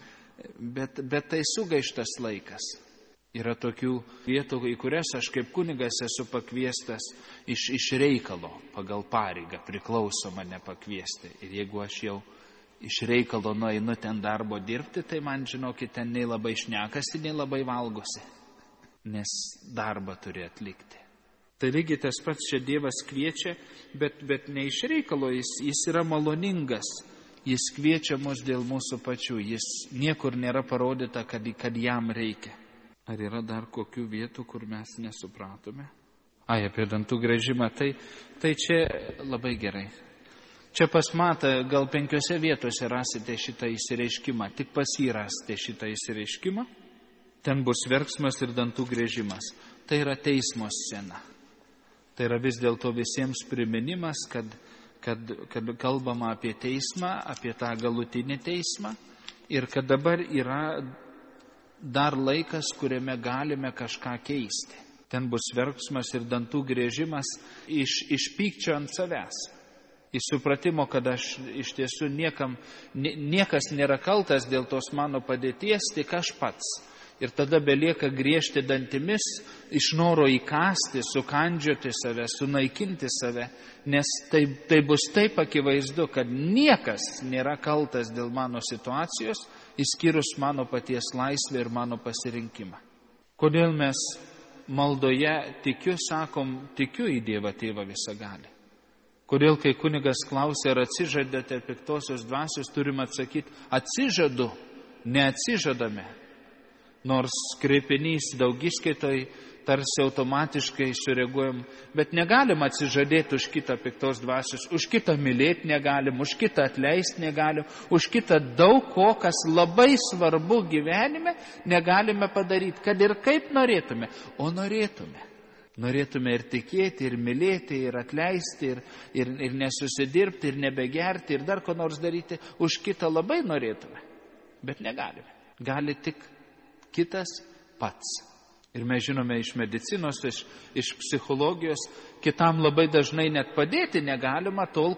Bet tai sugaištas laikas. Yra tokių vietų, į kurias aš kaip kunigas esu pakviestas iš reikalo, pagal pareigą, priklauso mane pakviesti. Ir jeigu aš jau iš reikalo nueinu ten darbo dirbti, tai man, žinokit, ten nei labai šnekasi, nei labai valgosi, nes darbą turi atlikti. Tai lygiai tas pats čia Dievas kviečia, bet ne iš reikalo, jis yra maloningas, jis kviečia mus dėl mūsų pačių, jis niekur nėra parodyta, kad jam reikia. Ar yra dar kokių vietų, kur mes nesupratome? Apie dantų gręžimą, tai čia labai gerai. Čia pas Matą gal 5 vietose rasite šitą įsireiškimą, tik pas jį rasite šitą įsireiškimą. Ten bus verksmas ir dantų gręžimas. Tai yra teismo scena. Tai yra vis dėlto visiems priminimas, kad kalbama apie teismą, apie tą galutinį teismą ir kad dabar yra dar laikas, kuriame galime kažką keisti. Ten bus verksmas ir dantų gręžimas iš pykčio ant savęs. į supratimo, kad aš iš tiesų niekas nėra kaltas dėl tos mano padėties, tik aš pats. Ir tada belieka griežti dantimis, iš noro įkasti, sukandžioti save, sunaikinti save, nes tai bus taip akivaizdu, kad niekas nėra kaltas dėl mano situacijos, išskyrus mano paties laisvę ir mano pasirinkimą. Kodėl mes maldoje tikiu į Dievą Tėvą Visagalį? Kodėl, kai kunigas klausia, ar atsižadate piktosios dvasios, turime atsakyti, atsižadu, neatsižadame. Nors kreipinys daugiskaitoj tarsi automatiškai sureaguojam, bet negalim atsižadėti už kitą piktos dvasios, už kitą mylėti negalim, už kitą atleisti negalim, už kitą daug ko, kas labai svarbu gyvenime, negalime padaryti, kad ir kaip norėtume, o norėtume. Norėtume ir tikėti, ir mylėti, ir atleisti, ir nesusidirbti, ir nebegerti, ir dar ko nors daryti, už kitą labai norėtume, bet negalime. Gali tik kitas pats. Ir mes žinome iš medicinos, iš psichologijos, kitam labai dažnai net padėti negalima tol,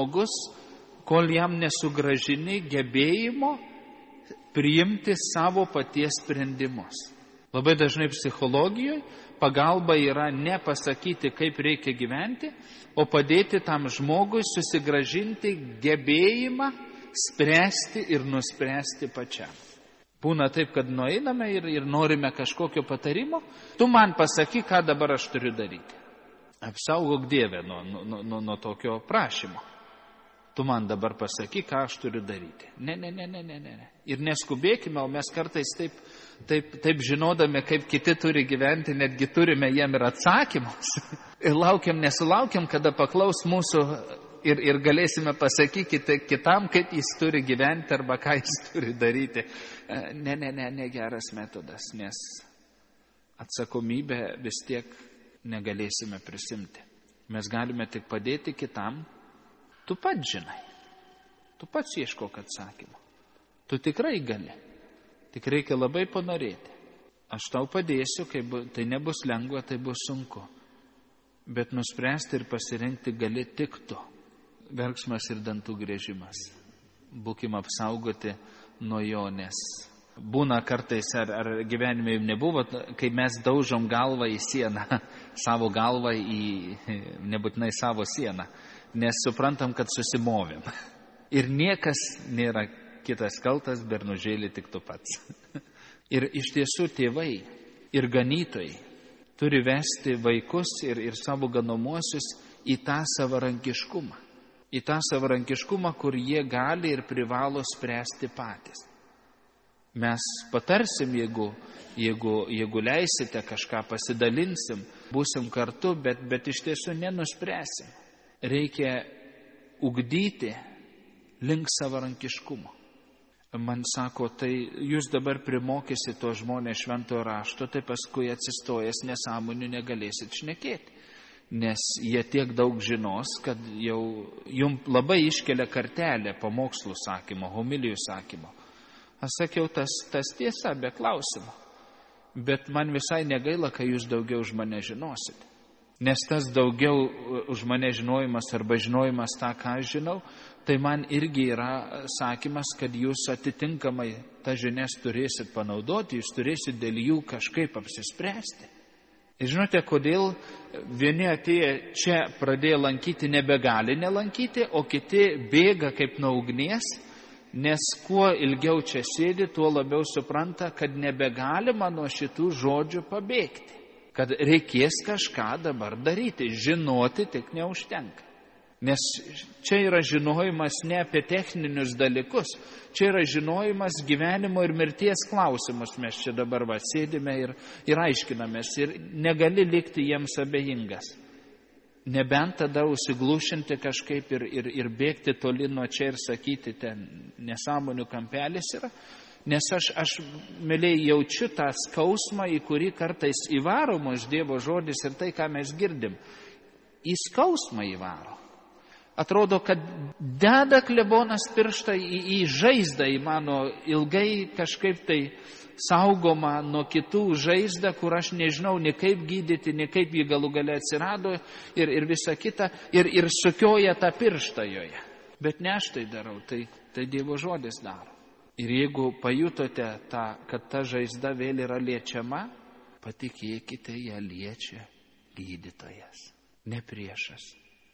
kol jam nesugražini gebėjimo priimti savo paties sprendimus. Labai dažnai psichologijoje pagalba yra ne pasakyti, kaip reikia gyventi, o padėti tam žmogui susigražinti gebėjimą spręsti ir nuspręsti pačiam. Būna taip, kad nueiname ir norime kažkokio patarimo, tu man pasakyk, ką dabar aš turiu daryti. Apsaugok Dieve nuo tokio prašymo. Tu man dabar pasakyk, ką aš turiu daryti. Ne. Ir neskubėkime, o mes kartais taip žinodami, kaip kiti turi gyventi, netgi turime jiem ir atsakymus. Ir nesulaukiam, kada paklaus mūsų ir galėsime pasakyti kitam, kaip jis turi gyventi arba ką jis turi daryti. Ne geras metodas, nes atsakomybę vis tiek negalėsime prisimti. Mes galime tik padėti kitam. Tu pats žinai, tu pats ieškok atsakymą. Tu tikrai gali, tik reikia labai panorėti. Aš tau padėsiu, tai nebus lengva, tai bus sunku. Bet nuspręsti ir pasirinkti gali tik tu. Verksmas ir dantų griežimas. Būkim apsaugoti nuo jo, nes būna kartais, ar gyvenime jums nebuvo, kai mes daužom galvą į sieną, savo galvą nebūtinai savo sieną, nes suprantam, kad susimovėm. Ir niekas nėra kitas kaltas, bernužėlį tik tu pats. Ir iš tiesų tėvai ir ganytojai turi vesti vaikus ir savo ganomuosius į tą savarankiškumą. Į tą savarankiškumą, kur jie gali ir privalo spręsti patys. Mes patarsim, jeigu leisite kažką, pasidalinsim, būsim kartu, bet iš tiesų nenuspręsim. Reikia ugdyti link savarankiškumo. Man sako, tai jūs dabar primokysite to žmonės šventojo rašto, tai paskui atsistojęs nesąmonių negalėsit šnekėti. Nes jie tiek daug žinos, kad jau jums labai iškelia kartelę pamokslų sakymo, homilijų sakymo. Aš sakiau, tas tiesa, be klausimo. Bet man visai negaila, kai jūs daugiau už mane žinosit. Nes tas daugiau už mane žinojimas arba žinojimas tą, ką aš žinau, tai man irgi yra sakymas, kad jūs atitinkamai tą žinias turėsit panaudoti, jūs turėsit dėl jų kažkaip apsispręsti. Ir žinote, kodėl vieni atėję čia pradėjo lankyti, nebegali nelankyti, o kiti bėga kaip nuo ugnies, nes kuo ilgiau čia sėdi, tuo labiau supranta, kad nebegalima nuo šitų žodžių pabėgti. Kad reikės kažką dabar daryti, žinoti tik neužtenka. Nes čia yra žinojimas ne apie techninius dalykus, čia yra žinojimas gyvenimo ir mirties klausimus. Mes čia dabar sėdime ir aiškinamės ir negali likti jiems abejingas. Nebent tada užsiglušinti kažkaip ir bėgti toli nuo čia ir sakyti, ten nesąmonių kampelis yra. Nes aš mėliai jaučiu tą skausmą, į kurį kartais įvaro mus Dievo žodis ir tai, ką mes girdim. Į skausmą įvaro. Atrodo, kad deda klebonas pirštą į žaizdą, į mano ilgai kažkaip tai saugoma nuo kitų žaizdą, kur aš nežinau, ne kaip gydyti, ne kaip jį galų gale atsirado ir visa kita, ir sukioja tą pirštą joje. Bet ne aš tai darau, tai Dievo žodis daro. Ir jeigu pajutote kad ta žaizda vėl yra liečiama, patikėkite, ją liečia gydytojas, ne priešas.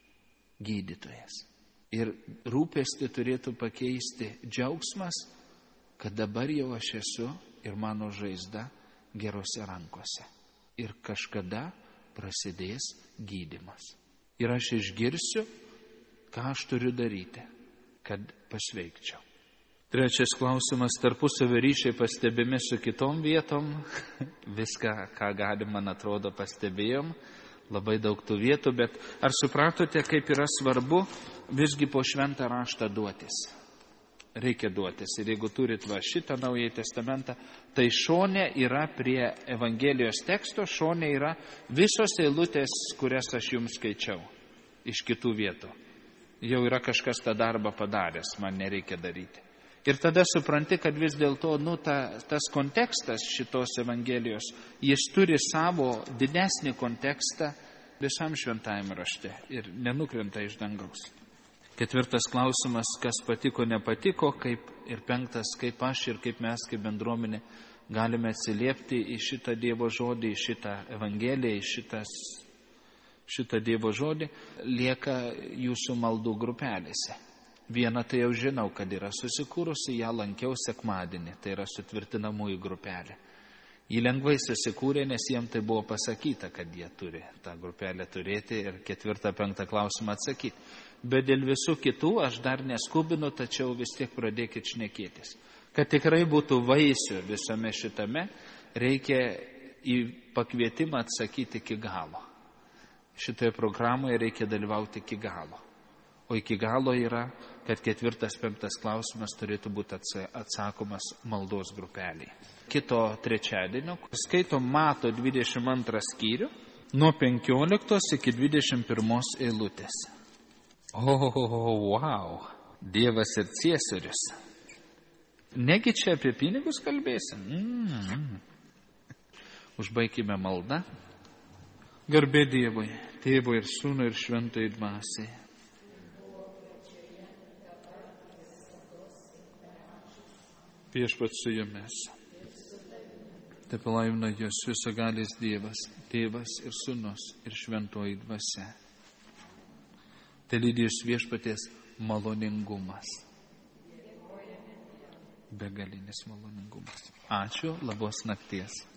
Gydytojas. Ir rūpestį turėtų pakeisti džiaugsmas, kad dabar jau aš esu ir mano žaizda gerose rankose. Ir kažkada prasidės gydymas. Ir aš išgirsiu, ką aš turiu daryti, kad pasveikčiau. Trečias klausimas, tarpusavio ryšiai pastebimi su kitom vietom. Viską, ką galim, man atrodo, pastebėjom. Labai daug tų vietų, bet ar supratote, kaip yra svarbu visgi po šventą raštą duotis? Reikia duotis. Ir jeigu turit šitą Naująjį Testamentą, tai šone yra prie Evangelijos teksto, šone yra visos eilutės, kurias aš jums skaičiau iš kitų vietų. Jau yra kažkas tą darbą padaręs, man nereikia daryti. Ir tada supranti, kad vis dėlto tas kontekstas šitos Evangelijos, jis turi savo didesnį kontekstą visam šventajame rašte ir nenukrenta iš dangaus. Ketvirtas klausimas, kas patiko, nepatiko, ir penktas, kaip aš ir kaip mes, kaip bendruomenė, galime atsiliepti į šitą Dievo žodį, į šitą Evangeliją, į šitą Dievo žodį, lieka jūsų maldų grupelėse. Vieną tai jau žinau, kad yra susikūrusi, ją lankiau sekmadienį, tai yra sutvirtinamųjų grupelė. Jį lengvai susikūrė, nes jiems tai buvo pasakyta, kad jie turi tą grupelę turėti ir 4-5 klausimą atsakyti. Bet dėl visų kitų aš dar neskubinu, tačiau vis tiek pradėkit šnekėtis. Kad tikrai būtų vaisių visame šitame, reikia į pakvietimą atsakyti iki galo. Šitoje programoje reikia dalyvauti iki galo. O iki galo yra, kad 4-5 klausimas turėtų būti atsakomas maldos grupeliai. Kito trečiadienio skaitom Mato 22 skyrių nuo 15 iki 21 eilutės. Wow, Dievas ir Ciesorius. Negi čia apie pinigus kalbėsim? Užbaikime maldą. Garbė Dievui, Tėvui ir Sūnui ir Šventai Dvasiai. Viešpats su jumis. Te palaimina jūs visagalis Dievas, Tėvas ir Sūnus ir Šventoji Dvasia. Te lydi jūs viešpaties maloningumas. Begalinis maloningumas. Ačiū, labos nakties.